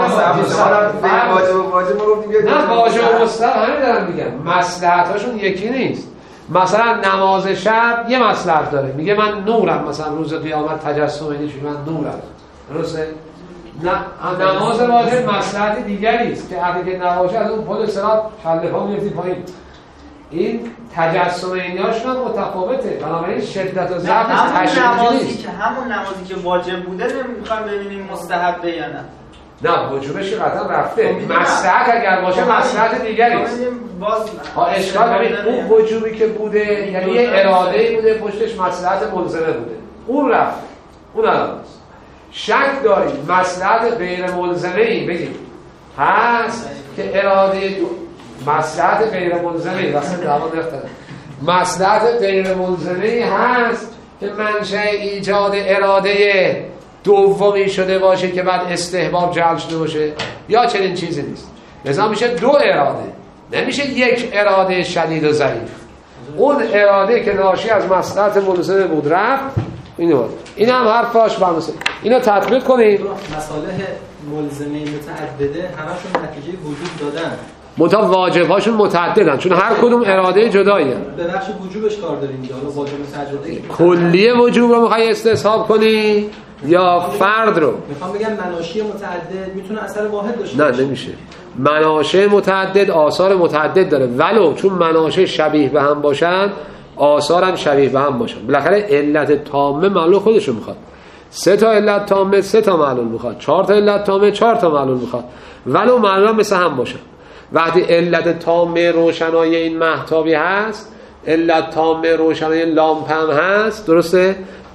واجب ما گفتیم نه واجب و مستحب همین دارم میگم، مصلحتاشون یکی نیست. مثلا نماز شب یه مصلحت داره، میگه من نورم، مثلا روز قیامت تجسم اینی چون من نورم، درسته؟ نماز واجب مصلحت دیگری است که اگه نباشه از اون پل صراط کله پا میفتی پایین. این تجسم اینیاشون هم متفاوته، بنابراین شدت و ضعف تشریحی نیست. همون نمازی که واجب بوده نمیخوام ببینیم مستحبه یا نه. نه وجوبش قطعا رفته، مصلحت اگر باشه مصلحت دیگری است. اشکال ببین اون وجوبی که بوده یعنی یه اراده‌ای بوده پشتش مصلحت ملزمه بوده، اون رفت، اون الان است. شک داریم مصلحت غیر ملزمه‌ای بگیم هست که اراده مصلحت غیر ملزمه‌ای واسه دعوا نفتن، مصلحت غیر ملزمه‌ای هست که منشأ ایجاد اراده دومی شده باشه که بعد استحباب جعل شده باشه، یا چنین چیزی نیست. لذا میشه دو اراده، نمیشه یک اراده شدید و ضعیف. اون اراده که ناشی از مصلحت ملزمه بود رفت. این هم حرفاش بنوسه، اینو تطبیق کنید. مصالح ملزمه متعدده همشون نتیجه وجود دادن، منتها واجب‌هاشون متعددن چون هر کدوم اراده جداییه. به بخش وجوبش کار داریم دیگه، حالا واجب متعدده کلیه وجوب رو میخوای استصحاب کنی یا فرد رو؟ میخوام بگم مناشی متعدد میتونه اثر واحد داشته نه نمیشه. مناشی متعدد آثار متعدد داره، ولو چون مناشی شبیه به هم باشن آثار هم شبیه به هم باشن. بالاخره علت تامه معلول خودشو میخواد. 3 تا علت تامه 3 تا معلول میخواد، 4 تا علت تامه 4 تا معلول میخواد، ولو معلول مثل هم باشن. وقتی علت تامه روشنایی این مهتابی هست، علت تامه روشنایی لامپ هم هست، درسته؟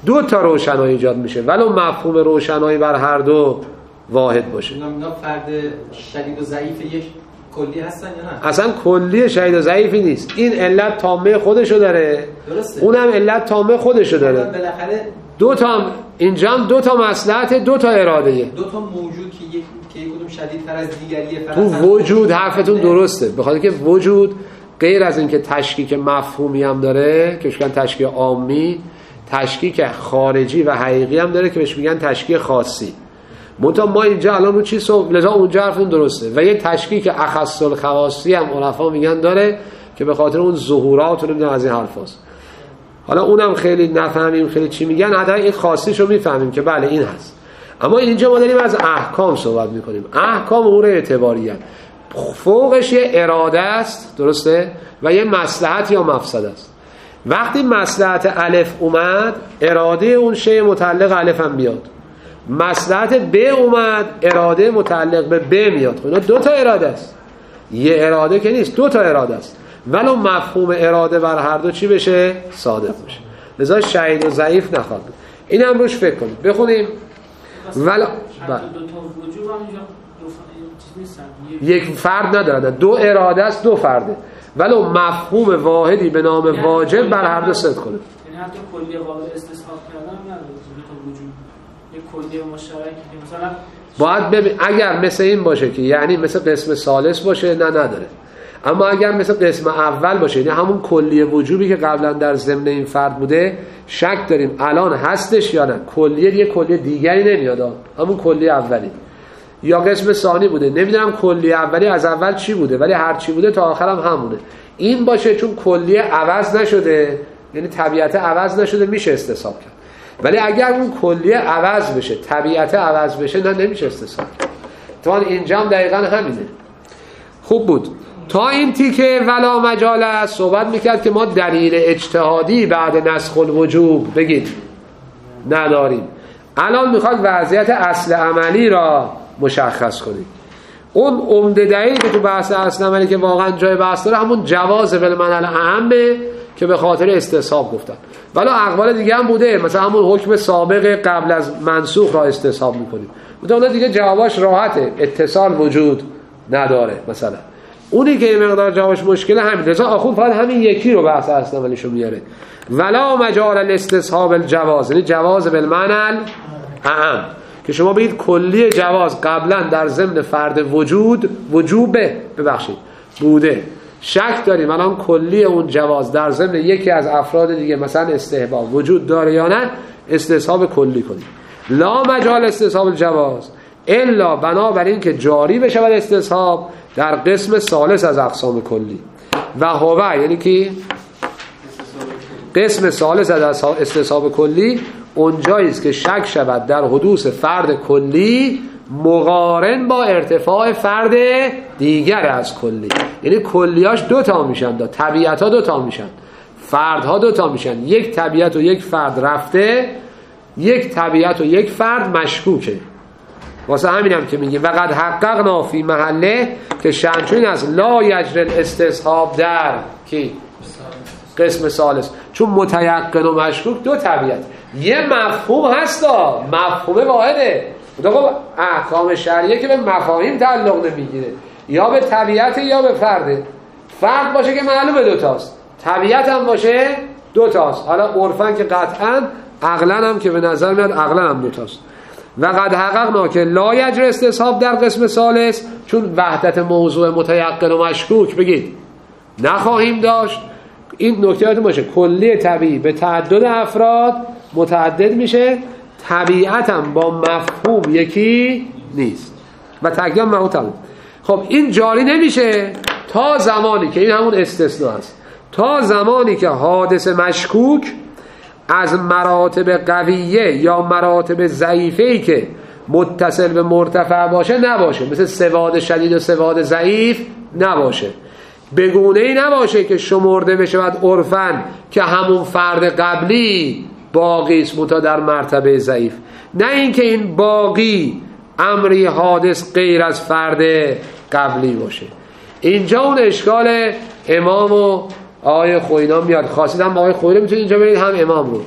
دو تا روشنایی ایجاد میشه ولو مفهوم روشنایی بر هر دو واحد باشه. اینا فرد شدید و ضعیف یک کلی هستن یا نه؟ اصلا کلی شدید و ضعیفی نیست. این علت تامه خودشو داره، درسته، اونم علت تامه خودشو داره. بالاخره دو تا اینجا هم دو تا مصلحت، دو تا اراده، دو تا موجود که یک کدوم شدیدتر از دیگریه. تو وجود حرفتون درسته، بخاطر که وجود غیر از اینکه تشکیک مفهومی هم داره که بهش میگن تشکیک عامی، تشکیک خارجی و حقیقی هم داره که بهش میگن تشکیک خاصی. منتها ما اینجا الان رو چی لذا اونجا حرفتون درسته. و یه تشکیک اخص الخواصی هم عرفا میگن داره که به خاطر اون ظهورات و نمیدونم از این حرفاست. حالا اونم خیلی نفهمیم خیلی چی میگن، حتی این خاصیشو میفهمیم که بله این هست. اما اینجا ما داریم از احکام صحبت میکنیم. احکام امور اعتباریه، فوقش یه اراده است، درسته، و یه مصلحت یا مفسد است. وقتی مصلحت الف اومد، اراده اون شی متعلق الف هم بیاد. مصلحت ب اومد، اراده متعلق به ب میاد. اینا دو تا اراده است، یه اراده که نیست، دو تا اراده است. ولو مفهوم اراده بر هر دو چی بشه؟ صادق بشه. لذا شهید و ضعیف نخواد. این هم روش فکر کنید. بخونیم. ولو دو تا وجود هم اینجا چیز نیستن، یک فرد ندارد، دو اراده است، دو فرده. ولو مفهوم واحدی به نام واجب بر هر دو صدق کنه. یعنی حتی کلیه واحد استصحاب کردن هم نداره، دو تا وجود یک کلیه مشترکی که مثلا باید ببین اگر مثل این باشه که یعنی مثل قسم ثالث باشه نه نداره. اما اگر مثل قسم اول باشه یعنی همون کلیه وجوبی که قبلا در ضمن این فرد بوده، شک داریم الان هستش یا نه. کلیه یه کلیه دیگری نمیاد، همون کلیه اولی. یا قسم ثانی بوده، نمیدونم کلیه اولی از اول چی بوده ولی هر چی بوده تا آخر هم همونه. این باشه چون کلیه عوض نشده، یعنی طبیعت عوض نشده، میشه استصحاب کرد. ولی اگر اون کلیه عوض بشه، طبیعت عوض بشه، نه نمیشه استصحاب کرد. تو اینجا هم دقیقاً همینه. خوب بود. تا این تیکه ولا مجال است صحبت میکرد که ما دلیل اجتهادی بعد نسخ الوجوب بگید نداریم. الان میخواد وضعیت اصل عملی را مشخص کنید. اون عمده دلیلی که تو بحث اصل عملی که واقعا جای بحث داره همون جواز بالمعنى الاعم که به خاطر استصحاب گفتن. ولی اقوال دیگه هم بوده، مثلا همون حکم سابق قبل از منسوخ را استصحاب میکنیم. اون دیگه جوابش راحته، اتصال وجود نداره. مثلا اونی که این مقدار جوابش مشکله همین. رضا آخوند فقط همین یکی رو بحث اصل عملیشو میاره. ولا مجال الاستصحاب الجواز، یعنی جواز بالمعنى الاعم که شما بگید کلی جواز قبلا در ضمن فرد وجوبه بوده، شک داریم الان کلی اون جواز در ضمن یکی از افراد دیگه مثلا استحباب وجود داره یا نه، استصحاب کلی کنیم. لا مجال استصحاب الجواز الا بنابراین که جاری بشه و استصحاب در قسم ثالث از اقسام کلی و هو، یعنی که قسم ثالث از استصحاب کلی اونجایی است که شک شود در حدوث فرد کلی مقارن با ارتفاع فرد دیگر از کلی. یعنی کلیاش دو تا میشن، طبیعت ها دو تا میشن، فردها دو تا میشن. یک طبیعت و یک فرد رفته، یک طبیعت و یک فرد مشکوکه. واسه همینم که میگیم وقد حققنا فی محله که شنچون از لا یجری الاستصحاب در کی قسم ثالث، چون متیقن و مشکوک دو طبیعت. یه مفهوم هستا، مفهوم واحده. خب احکام شرعیه که به مفاهیم تعلق نمیگیره، یا به طبیعت یا به فرده. فرد باشه که معلومه دوتاست، طبیعت هم باشه دوتاست. حالا عرفاً که قطعاً، عقلاً هم که به نظر میاد عقلاً هم دوتاست. و قد حققنا که لا یجری استصحاب در قسم ثالث، چون وحدت موضوع متیقن و مشکوک بگید نخواهیم داشت. این نکته یادتون باشه، کلی طبیعی به تعدد افراد متعدد میشه، طبیعت هم با مفهوم یکی نیست و تقییم معتبر. خب این جاری نمیشه تا زمانی که این همون استثناء است، تا زمانی که حادث مشکوک از مراتب قویه یا مراتب ضعیفه‌ای که متصل به مرتفع باشه نباشه، مثل سواد شدید و سواد ضعیف نباشه، بگونه‌ای نباشه که شمرده بشه بعد عرفاً که همون فرد قبلی باقی است متا در مرتبه ضعیف. نه اینکه این باقی امری حادث غیر از فرد قبلی باشه. اینجا اون اشکال امام و آقای خوینا میاد. خواستید هم آقای خوینا میتونید اینجا برید هم امام رو.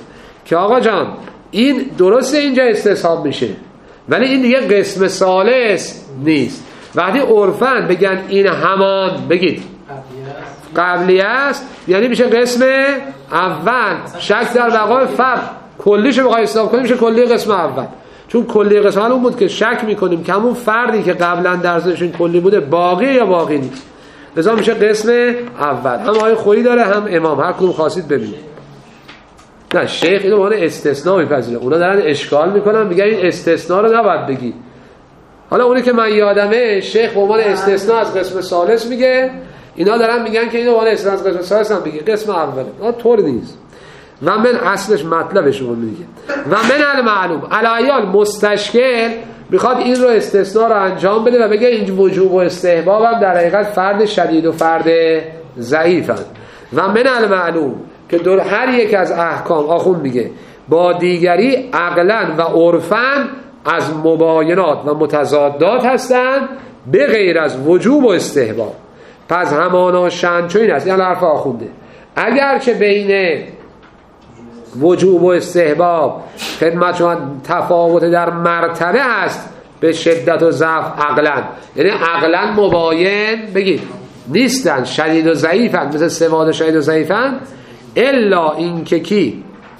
که آقا جان این درسته اینجا استصحاب میشه ولی این دیگه قسم ثالث نیست. وقتی عرفاً بگن این همان بگید قبلی است یعنی میشه قسم اول. شک در بقای فرد کلیشو بخوای حساب کنیم میشه کلی قسم اول، چون کلی قسم اول اون بود که شک میکنیم که همون فردی که قبلا درسشون کلی بوده باقی یا باقی نیست، لذا میشه قسم اول. هم آیه خویی داره هم امام، هر کدوم خواستید ببینید. نه شیخ اینو به عنوان استثناء میپذیره، اونا دارن اشکال میکنن میگن این استثناء رو نباید بگی. حالا اونی که من یادمه شیخ به عنوان استثناء از قسم ثالث میگه، اینا دارن میگن که اینو به عنوان استثناء از قسم ثالث هم بگی، قسم اوله. طور نیست. و من اصلش مطلبش رو میگه و من المعلوم الایال مستشکل میخواد این رو استثناء رو انجام بده و بگه این وجوب و استحباب هم در حقیقت فرد شدید و فرد ضعیفن. و من المعلوم که در هر یک از احکام آخون میگه با دیگری عقلاً و عرفاً از مباینات و متضادات هستند به غیر از وجوب و استحباب. پس همانا شأن چو این است، این حرف آخونده، اگر که بین وجوب و استحباب خدمت شما تفاوت در مرتبه هست به شدت و ضعف عقلاً، یعنی عقلاً مباین بگید نیستن، شدید و ضعیفن، مثل سواد شدید و ضعیفن، الا این که کی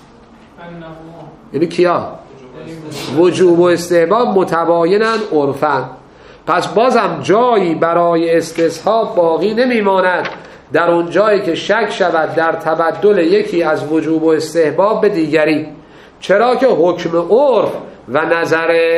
یعنی کیا وجوب و استحباب متباینن عرفاً. پس بازم جایی برای استصحاب باقی نمیماند در اون جایی که شک شود در تبدل یکی از وجوب و استحباب به دیگری، چرا که حکم عرف و نظر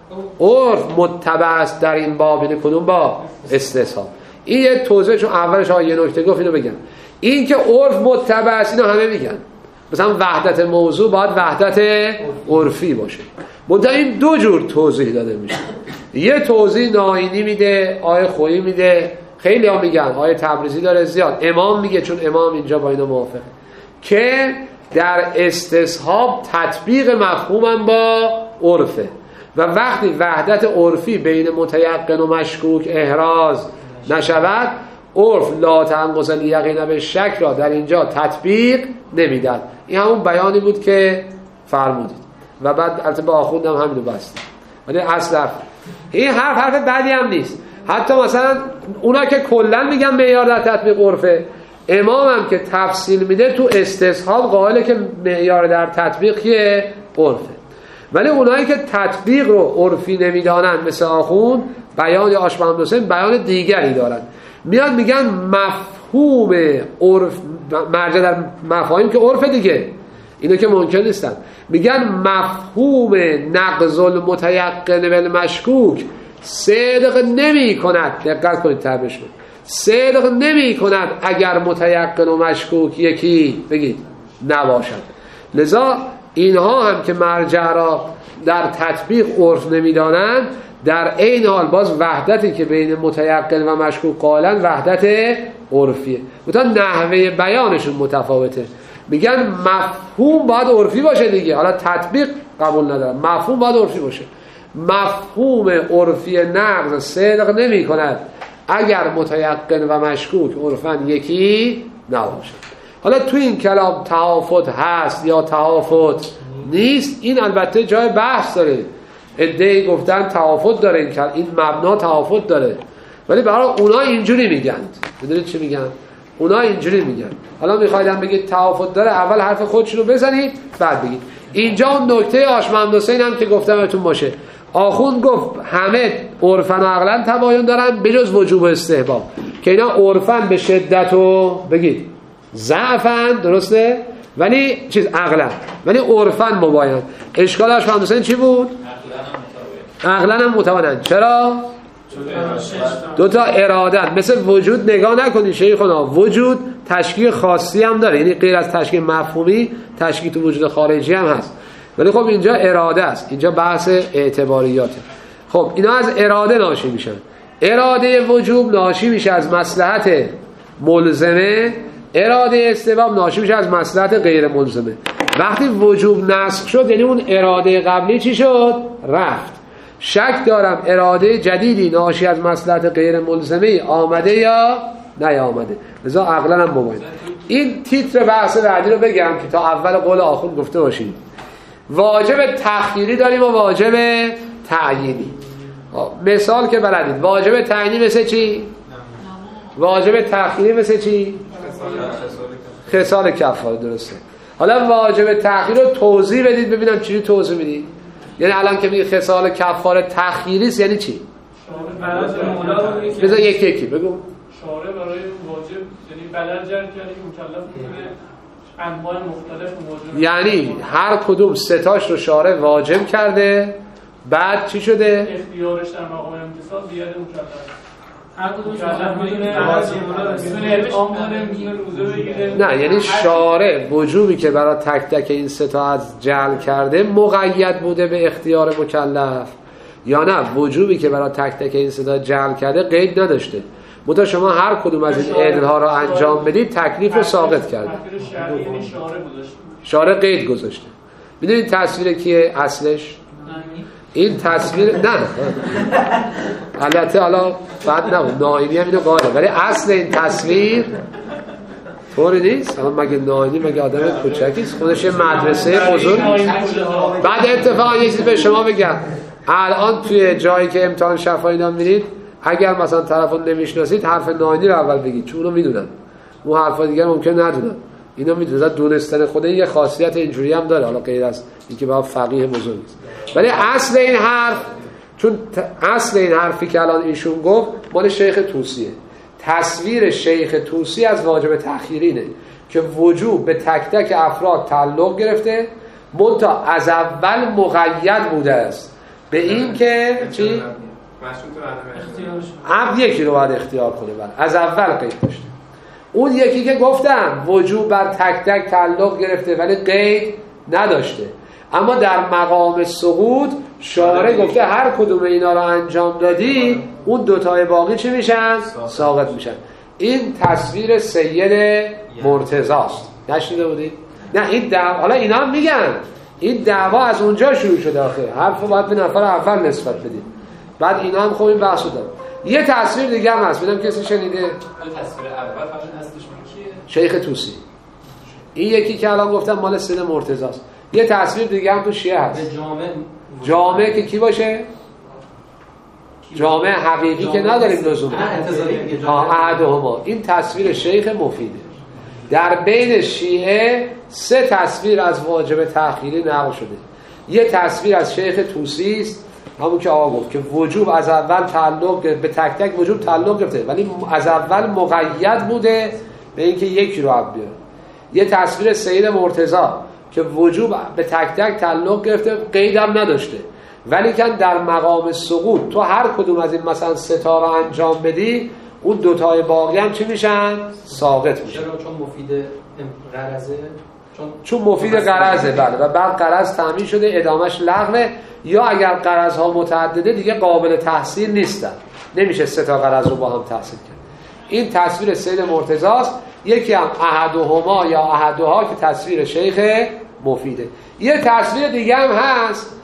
عرف متبع است در این باب. این کدوم با استصحاب. این یه توضیح، چون اولش یه نکته گفت اینو بگم، این که عرف متبع است اینو همه میگن، مثلا وحدت موضوع باید وحدت عرفی باشه. منتها این دو جور توضیح داده میشه، یه توضیح ناینی میده، آیه خویی میده، خیلی ها میگن آیه تبریزی داره زیاد، امام میگه چون امام اینجا با اینا موافقه که در استصحاب تطبیق مفهومم با عرفه و وقتی وحدت عرفی بین متیقن و مشکوک احراز نشود عرف لا تنقض الیقین به شک را در اینجا تطبیق نمیداد. این همون بیانی بود که فرمودید و بعد البته با آخوندم همینو بستیم، ولی اصلا این حرف بعدی هم نیست. حتی مثلا اونا که کلا میگن معیار در تطبیق عرفه، امام هم که تفصیل میده تو استصحاب قائله که معیار در تطبیق کیه؟ عرفه. ولی اونایی که تطبیق رو عرفی نمیدانن مثل آخوند بیان یا آشبهم حسین بیان دیگری دارن، میاد میگن مفهوم عرف مرجع در مفاهیم که عرف دیگه، اینو که ممکن نیستن، میگن مفهوم نقض المتیقن بالمشکوک صدق نمی کند. دقت کنید تعبیرش رو، صدق نمی کند اگر متیقن و مشکوک یکی بگید نباشد. لذا اینها هم که مرجع را در تطبیق عرف نمیدانند در این حال باز وحدتی که بین متیقن و مشکوک قائلن وحدت عرفیه، مثلا نحوه بیانشون متفاوته. میگن مفهوم باید عرفی باشه دیگه، حالا تطبیق قبول ندارم، مفهوم باید عرفی باشه. مفهوم عرفی نقض صدق نمی کند اگر متیقن و مشکوک عرفاً یکی نباشد. حالا تو این کلام تهافت هست یا تهافت نیست، این البته جای بحث داره. عده‌ای گفتن تهافت داره، این مبنا تهافت داره، ولی برای اونا اینجوری میگن. میدونید چی میگن؟ اونا اینجوری میگن. حالا میخوایدم بگید تهافت داره، اول حرف خودشونو بزنید بعد بگید. اینجا اون نکته آشبهم حسین هم که گفتم بهتون باشه، آخوند گفت همه عرفاً و عقلاً تباین دارن بجز وجوب و استحباب، که اینا عرفاً به شدت و بگید ضعفاً، درسته؟ ولی چیز عقلاً، ولی عرفاً مباین. اشکال آشبهم حسین چی بود؟ عقلاً هم متوانن. چرا؟ دوتا ارادن. مثل وجود نگاه نکنید شیخونا، وجود تشکیل خاصی هم داره، یعنی غیر از تشکیل مفهومی تشکیل تو وجود خارجی هم هست، ولی خب اینجا اراده است، اینجا بحث اعتباریاته. خب اینا از اراده ناشی میشن. اراده وجوب ناشی میشه از مصلحت ملزمه، اراده استحباب ناشی میشه از مصلحت غیر ملزمه. وقتی وجوب نسخ شد یعنی اون اراده قبلی چی شد؟ رفت. شک دارم اراده جدیدی ناشی از مصلحت غیر ملزمه آمده یا نیامده، لذا عقلا هم مباین. این تیتر بحث بعدی رو بگم که تا اول قول آخر گفته باشیم. واجب تخییری داریم و واجب تعیینی. مثال که بلدید، واجب تعیینی مثل چی؟ واجب تخییری مثل چی؟ خصال کفاره. درسته. حالا واجب تخییر رو توضیح بدید ببینم چجوری توضیح میدید. یعنی الان که میگی خصال کفاره تخییری است یعنی چی؟ بذار یکی یکی بگو. شارع برای واجب یعنی بلل جر کردی مکلف می‌کنه انواع مختلف واجب، یعنی هر کدوم سه تاش رو شارع واجب کرده، بعد چی شده؟ اختیارش در مقام امتثال بیاد مکلف. هر کدومش میتونه اطعام کنه، میتونه روزه بگیره. نه، یعنی شارع وجوبی که برای تک تک این سه تا از جعل کرده مقید بوده به اختیار مکلف، یا نه وجوبی که برای تک تک این سه تا جعل کرده قید نداشته. متا شما هر کدوم از این عدل‌ها رو انجام بدید تکلیف رو ساقط کرده. شارع قید گذاشته. میدونید تصویر کیه اصلش؟ این تصویر نه البته حالا بعد نبود ناینی هم اینو قاله، ولی اصل این تصویر طوری نیست. الان مگه ناینی مگه آدم کوچکیست؟ خودش یه مدرسه بزرگ. بعد اتفاقا یه چیزی به شما بگم، الان توی جایی که امتحان شفاهی نام میرید اگر مثلا طرفو نمیشناسید حرف ناینی رو اول بگید، چون اونو میدونن، اون حرفا دیگه ممکن ندونن، اینا میدونن. دونستن خود این یه خاصیت اینجوری هم داره، حالا غیر از اینکه با فقیه بزرگ است. ولی اصل این حرف، چون اصل این حرفی که الان ایشون گفت مال شیخ طوسیه. تصویر شیخ طوسی از واجب تخییرینه که وجوب به تک تک افراد تعلق گرفته، منتها از اول مقید بوده است به این که چی؟ عبد یکی رو باید اختیار کنه، از اول قید داشته. اون یکی که گفتم وجوب بر تک تک تعلق گرفته ولی قید نداشته، اما در مقام سقوط شارع گفته هر کدوم اینا رو انجام دادی اون دوتای باقی چی میشن؟ ساقط میشن. این تصویر سید مرتضاست. نشنیده بودید؟ نه این حالا اینا هم میگن این دعوا از اونجا شروع شده. آخه حرفو باید به نفر اول نسبت بدید، بعد اینا هم خب این بحثو دارن. یه تصویر دیگه هم هست، ببینم کسی شنیده؟ تصویر اول فقط هستش کیه؟ شیخ طوسی. این یکی که الان گفتم مال سید مرتضاست. یه تصویر دیگه هم تو شیعه هست. جامعه که کی باشه؟ جامعه حقیقی که نداریم لزوما. احدهما. این تصویر شیخ مفیده. در بین شیعه سه تصویر از واجب تأخیری نقل شده. یه تصویر از شیخ طوسی است، همون که آقا گفت که وجوب از اول تعلق به تک تک وجوب تعلق گرفته ولی از اول مقید بوده به اینکه یکی رو عبد بیاره. یه تصویر سید مرتضی که وجوب به تک تک تعلق گرفته قیدم نداشته، ولی که در مقام سقوط تو هر کدوم از این مثلا سه تا رو انجام بدی اون دوتای باقی هم چی میشن؟ ساقط میشن. چون مفید غرضه، چون مفید غرضه. بله. و بعد غرض تامین شده ادامش لغوه، یا اگر غرض ها متعدده دیگه قابل تحصیل نیستن، نمیشه سه تا غرض رو با هم تحصیل کرد. این تصویر سید مرتضی است. یکی هم احدهما یا احدها که تصویر شیخ مفیده. یه تصویر دیگه هم هست،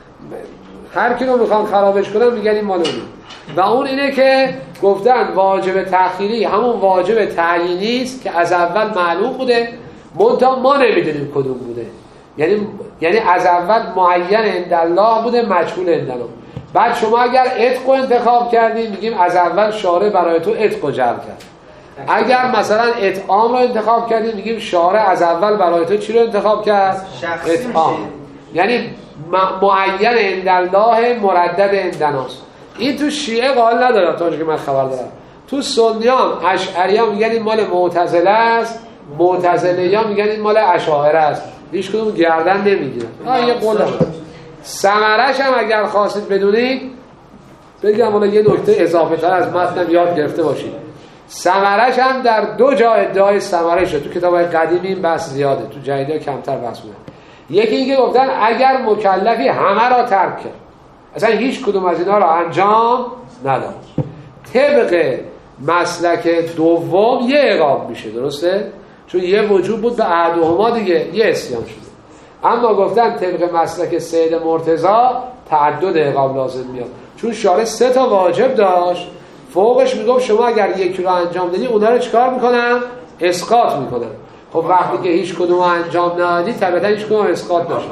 هر کی رو میخوان خرابش کنن میگن این مال اونه، و اون اینه که گفتن واجب تأخیری همون واجب تعیینی است که از اول معلوم بوده منتها ما نمیدونیم کدوم بوده. یعنی از اول معین عند الله بوده مجهول عند الله. بعد شما اگر عتق رو انتخاب کردین میگیم از اول شارع برای تو عتق رو جعل کرد. اگر مثلا اطعام رو انتخاب کردین میگیم شارع از اول برای تو چی رو انتخاب کرد؟ اطعام. یعنی معین عند الله مردد عند الناس. این تو شیعه قائل نداره تا که من خبر دارم. تو سنیان اشعریان میگن این مال معتزله است، معتزلیان میگن این مال اشاعره است. هیچ کدوم گردن نمیگیرن. یه قول داره. ثمرش هم اگر خواستید بدونید بگم، حالا یه نکته اضافه تر از متن یاد گرفته باشید. ثمرش هم در دو جا ادعای ثمره شد. تو کتاب‌های قدیمی این بحث زیاده، تو جدیدها کمتر بحث می‌کنه. یکی اینکه گفتن اگر مکلفی همه را ترک کرد، اصلا هیچ کدوم از اینا را انجام نداد، طبق مسلک دوم یه عقاب میشه. درسته؟ چون یه وجوب بود به احدهما دیگه، یه اسیان شده. اما گفتن طبق مسلک سید مرتضی تعدد عقاب لازم میاد، چون شارع سه تا واجب داشت، فوقش میگفت شما اگر یکی رو انجام بدی اونا رو چیکار میکنن؟ اسقاط میکنن. خب وقتی که هیچ کدوم رو انجام ندادی طبیعتا هیچ کدوم اسقاط نشه.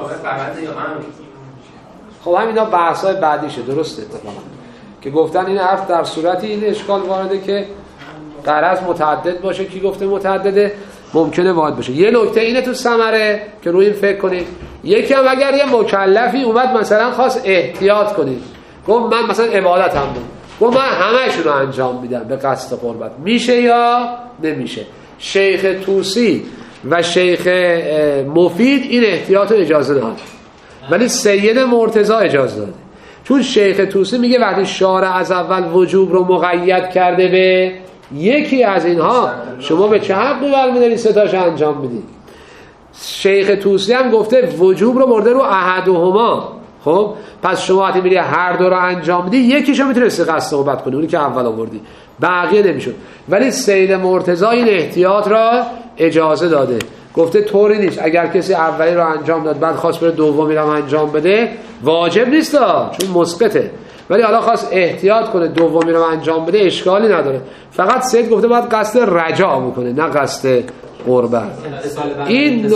خب همینا بحث‌های بعدیشه. درسته اتفاقا که گفتن این حرف در صورتی این اشکال وارده که غرض متعدد باشه. کی گفته متعدده؟ ممکنه واحد باشه. یه نکته اینه تو ثمره که روی این فکر کنید. یکی هم اگر یه مکلفی اومد مثلا خواست احتیاط کنید، گفت من مثلا عبادتم بود، گفت من همه‌شون رو انجام میدم به قصد قربت، میشه یا نمیشه؟ شیخ طوسی و شیخ مفید این احتیاط رو اجازه داد، ولی سید مرتضی اجازه داده. چون شیخ طوسی میگه وقتی شارع از اول وجوب رو مقید کرده به یکی از اینها، شما به چه حقی برمی‌داری سه تاشو انجام میدی؟ شیخ طوسی هم گفته وجوب رو برده رو احدهما. خب پس شما وقتی میری هر دو رو انجام میدی یکیشو میتونستی قصد قربت کنی، اونی که اول آوردی، بقیه نمیشد. ولی سید مرتضی این احتیاط را اجازه داده، گفته طوری نیست اگر کسی اولی رو انجام داد بعد خواست بره دومی رو انجام بده واجب نیست چون مسقطه، ولی حالا خواست احتیاط کنه دومی رو انجام بده اشکالی نداره. فقط سید گفته باید قصد رجا بکنه نه قصد قربت. این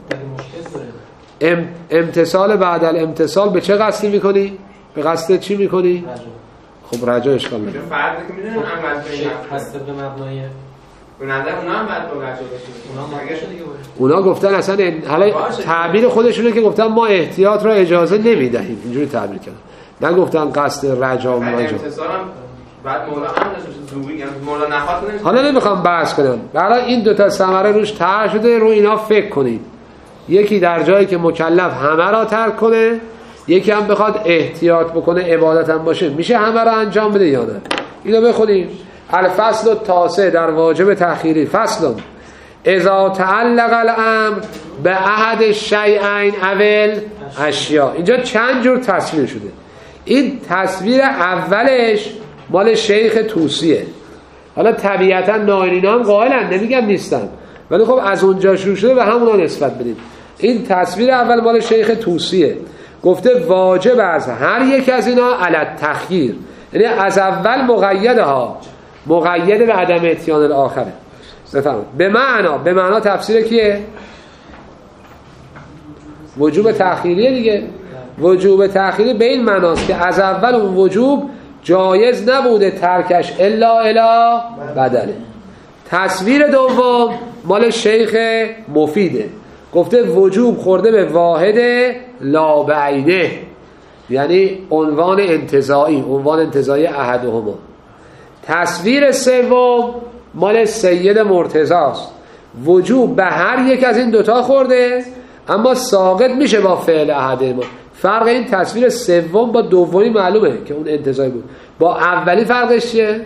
امتصال بعد الامتصال به چه قصدی میکنی؟ به قصد چی میکنی؟ خب رجا اشکال نداره. فرض که میدونیم عمل به هست به مبنای اونا هم بعد با رجا بشیم. اونا گفتن اصلا حالا تعبیر خودشونه که گفتن ما احتیاط را اجازه نمیدهیم، اینجوری تعبیر کردن، نگفتن قصد رجا و مراجعه. امتصال هم بعد مولا هم زوری مولا نخواد نمیشه. حالا نمیخوام بحث کنم، برای این دو تا ثمره روش طرح شده، رو اینا فکر کنید. یکی در جایی که مکلف همه را ترک کنه، یکی هم بخواد احتیاط بکنه عبادت هم باشه، میشه همه را انجام بده یا نه؟ اینو بخونیم. الفصل التاسع در واجب تأخیری. فصل اذا تعلق الامر به احد الشیئین اول اشیا. اینجا چند جور تصویر شده. این تصویر اولش مال شیخ طوسیه. حالا طبیعتا ناینینا هم قائلن، نمیگم نیستن، ولی خب از اونجا شروع شده به همونا نسبت بدیم. این تصویر اول مال شیخ طوسیه، گفته واجب از هر یک از اینا علی التخییر، یعنی از اول مقید به عدم اتیان الاخره. بفرمایید. به معنا تفسیر کیه؟ وجوب تأخیریه دیگه. وجوب تأخیری به این معناست که از اول اون وجوب جایز نبوده ترکش الا الی بدله. تصویر دوم مال شیخ مفیده، گفته وجوب خورده به واحد لا بعینه، یعنی عنوان انتزاعی احدهما. تصویر سوم مال سید مرتضی است، وجوب به هر یک از این دوتا خورده اما ساقط میشه با فعل احدهما. فرق این تصویر سوم با دومی معلومه که اون انتزاعی بود، با اولی فرقش چیه؟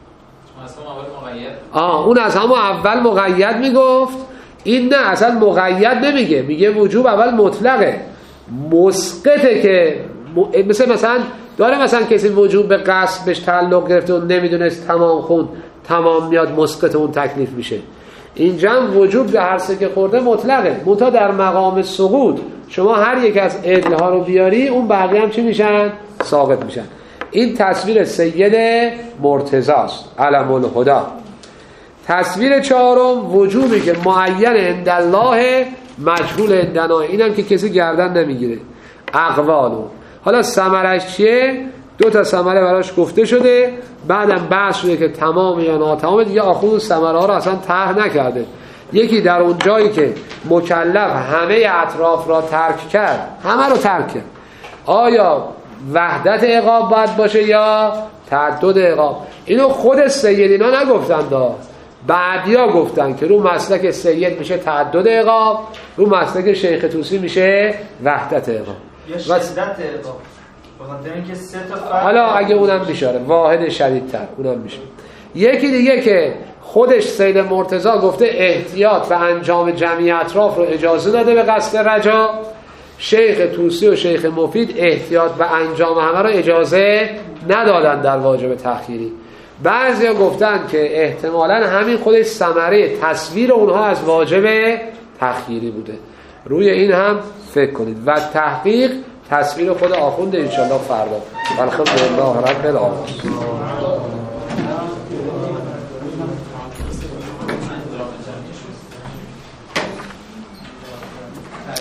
اون از همون اول مقید میگفت، این نه اصلا مقید نمیگه، میگه وجوب اول مطلقه، مسقطه که مثلا داره مثلا کسی وجوب به قصد بهش تعلق گرفته و نمیدونست تمام خون تمام میاد مسقط اون تکلیف میشه. اینجا هم وجوب به هر سه که خورده مطلقه، منتها در مقام سقوط شما هر یک از عدل‌ها رو بیاری اون بقیه هم چی میشن؟ ساقط میشن. این تصویر سید مرتضی است علم الهدی. تصویر چهارم وجوبی که معین عند الله مجهول عندنا، اینم که کسی گردن نمیگیره. اقوالو حالا ثمرش چیه؟ دو تا ثمره براش گفته شده، بعدم بحث شده که تمام یا ناتمام. دیگه آخون ثمره ها رو اصلا طرح نکرده. یکی در اون جایی که مکلف همه اطراف را ترک کرد، همه رو ترک کرد، آیا وحدت عقاب باید باشه یا تعدد عقاب؟ اینو خود سیدینا نگفتن، بعدیا گفتن که رو مسلک سید میشه تعدد عقاب، رو مسلک شیخ طوسی میشه وحدت عقاب یا شدت عقاب. که سه تا حالا اگه اونم بیشاره واحد شدیدتر اونم میشه. یکی دیگه که خودش سید مرتضی گفته احتیاط و انجام جمعی اطراف رو اجازه داده به قصد رجا، شیخ طوسی و شیخ مفید احتیاط و انجام همه رو اجازه ندادن در واجب تأخیری. بعضیا گفتن که احتمالاً همین خودش ثمره تصویر اونها از واجب تأخیری بوده. روی این هم فکر کنید و تحقیق تصویر خود آخونده انشاءالله فردا. والحمدلله رب العالمین. شده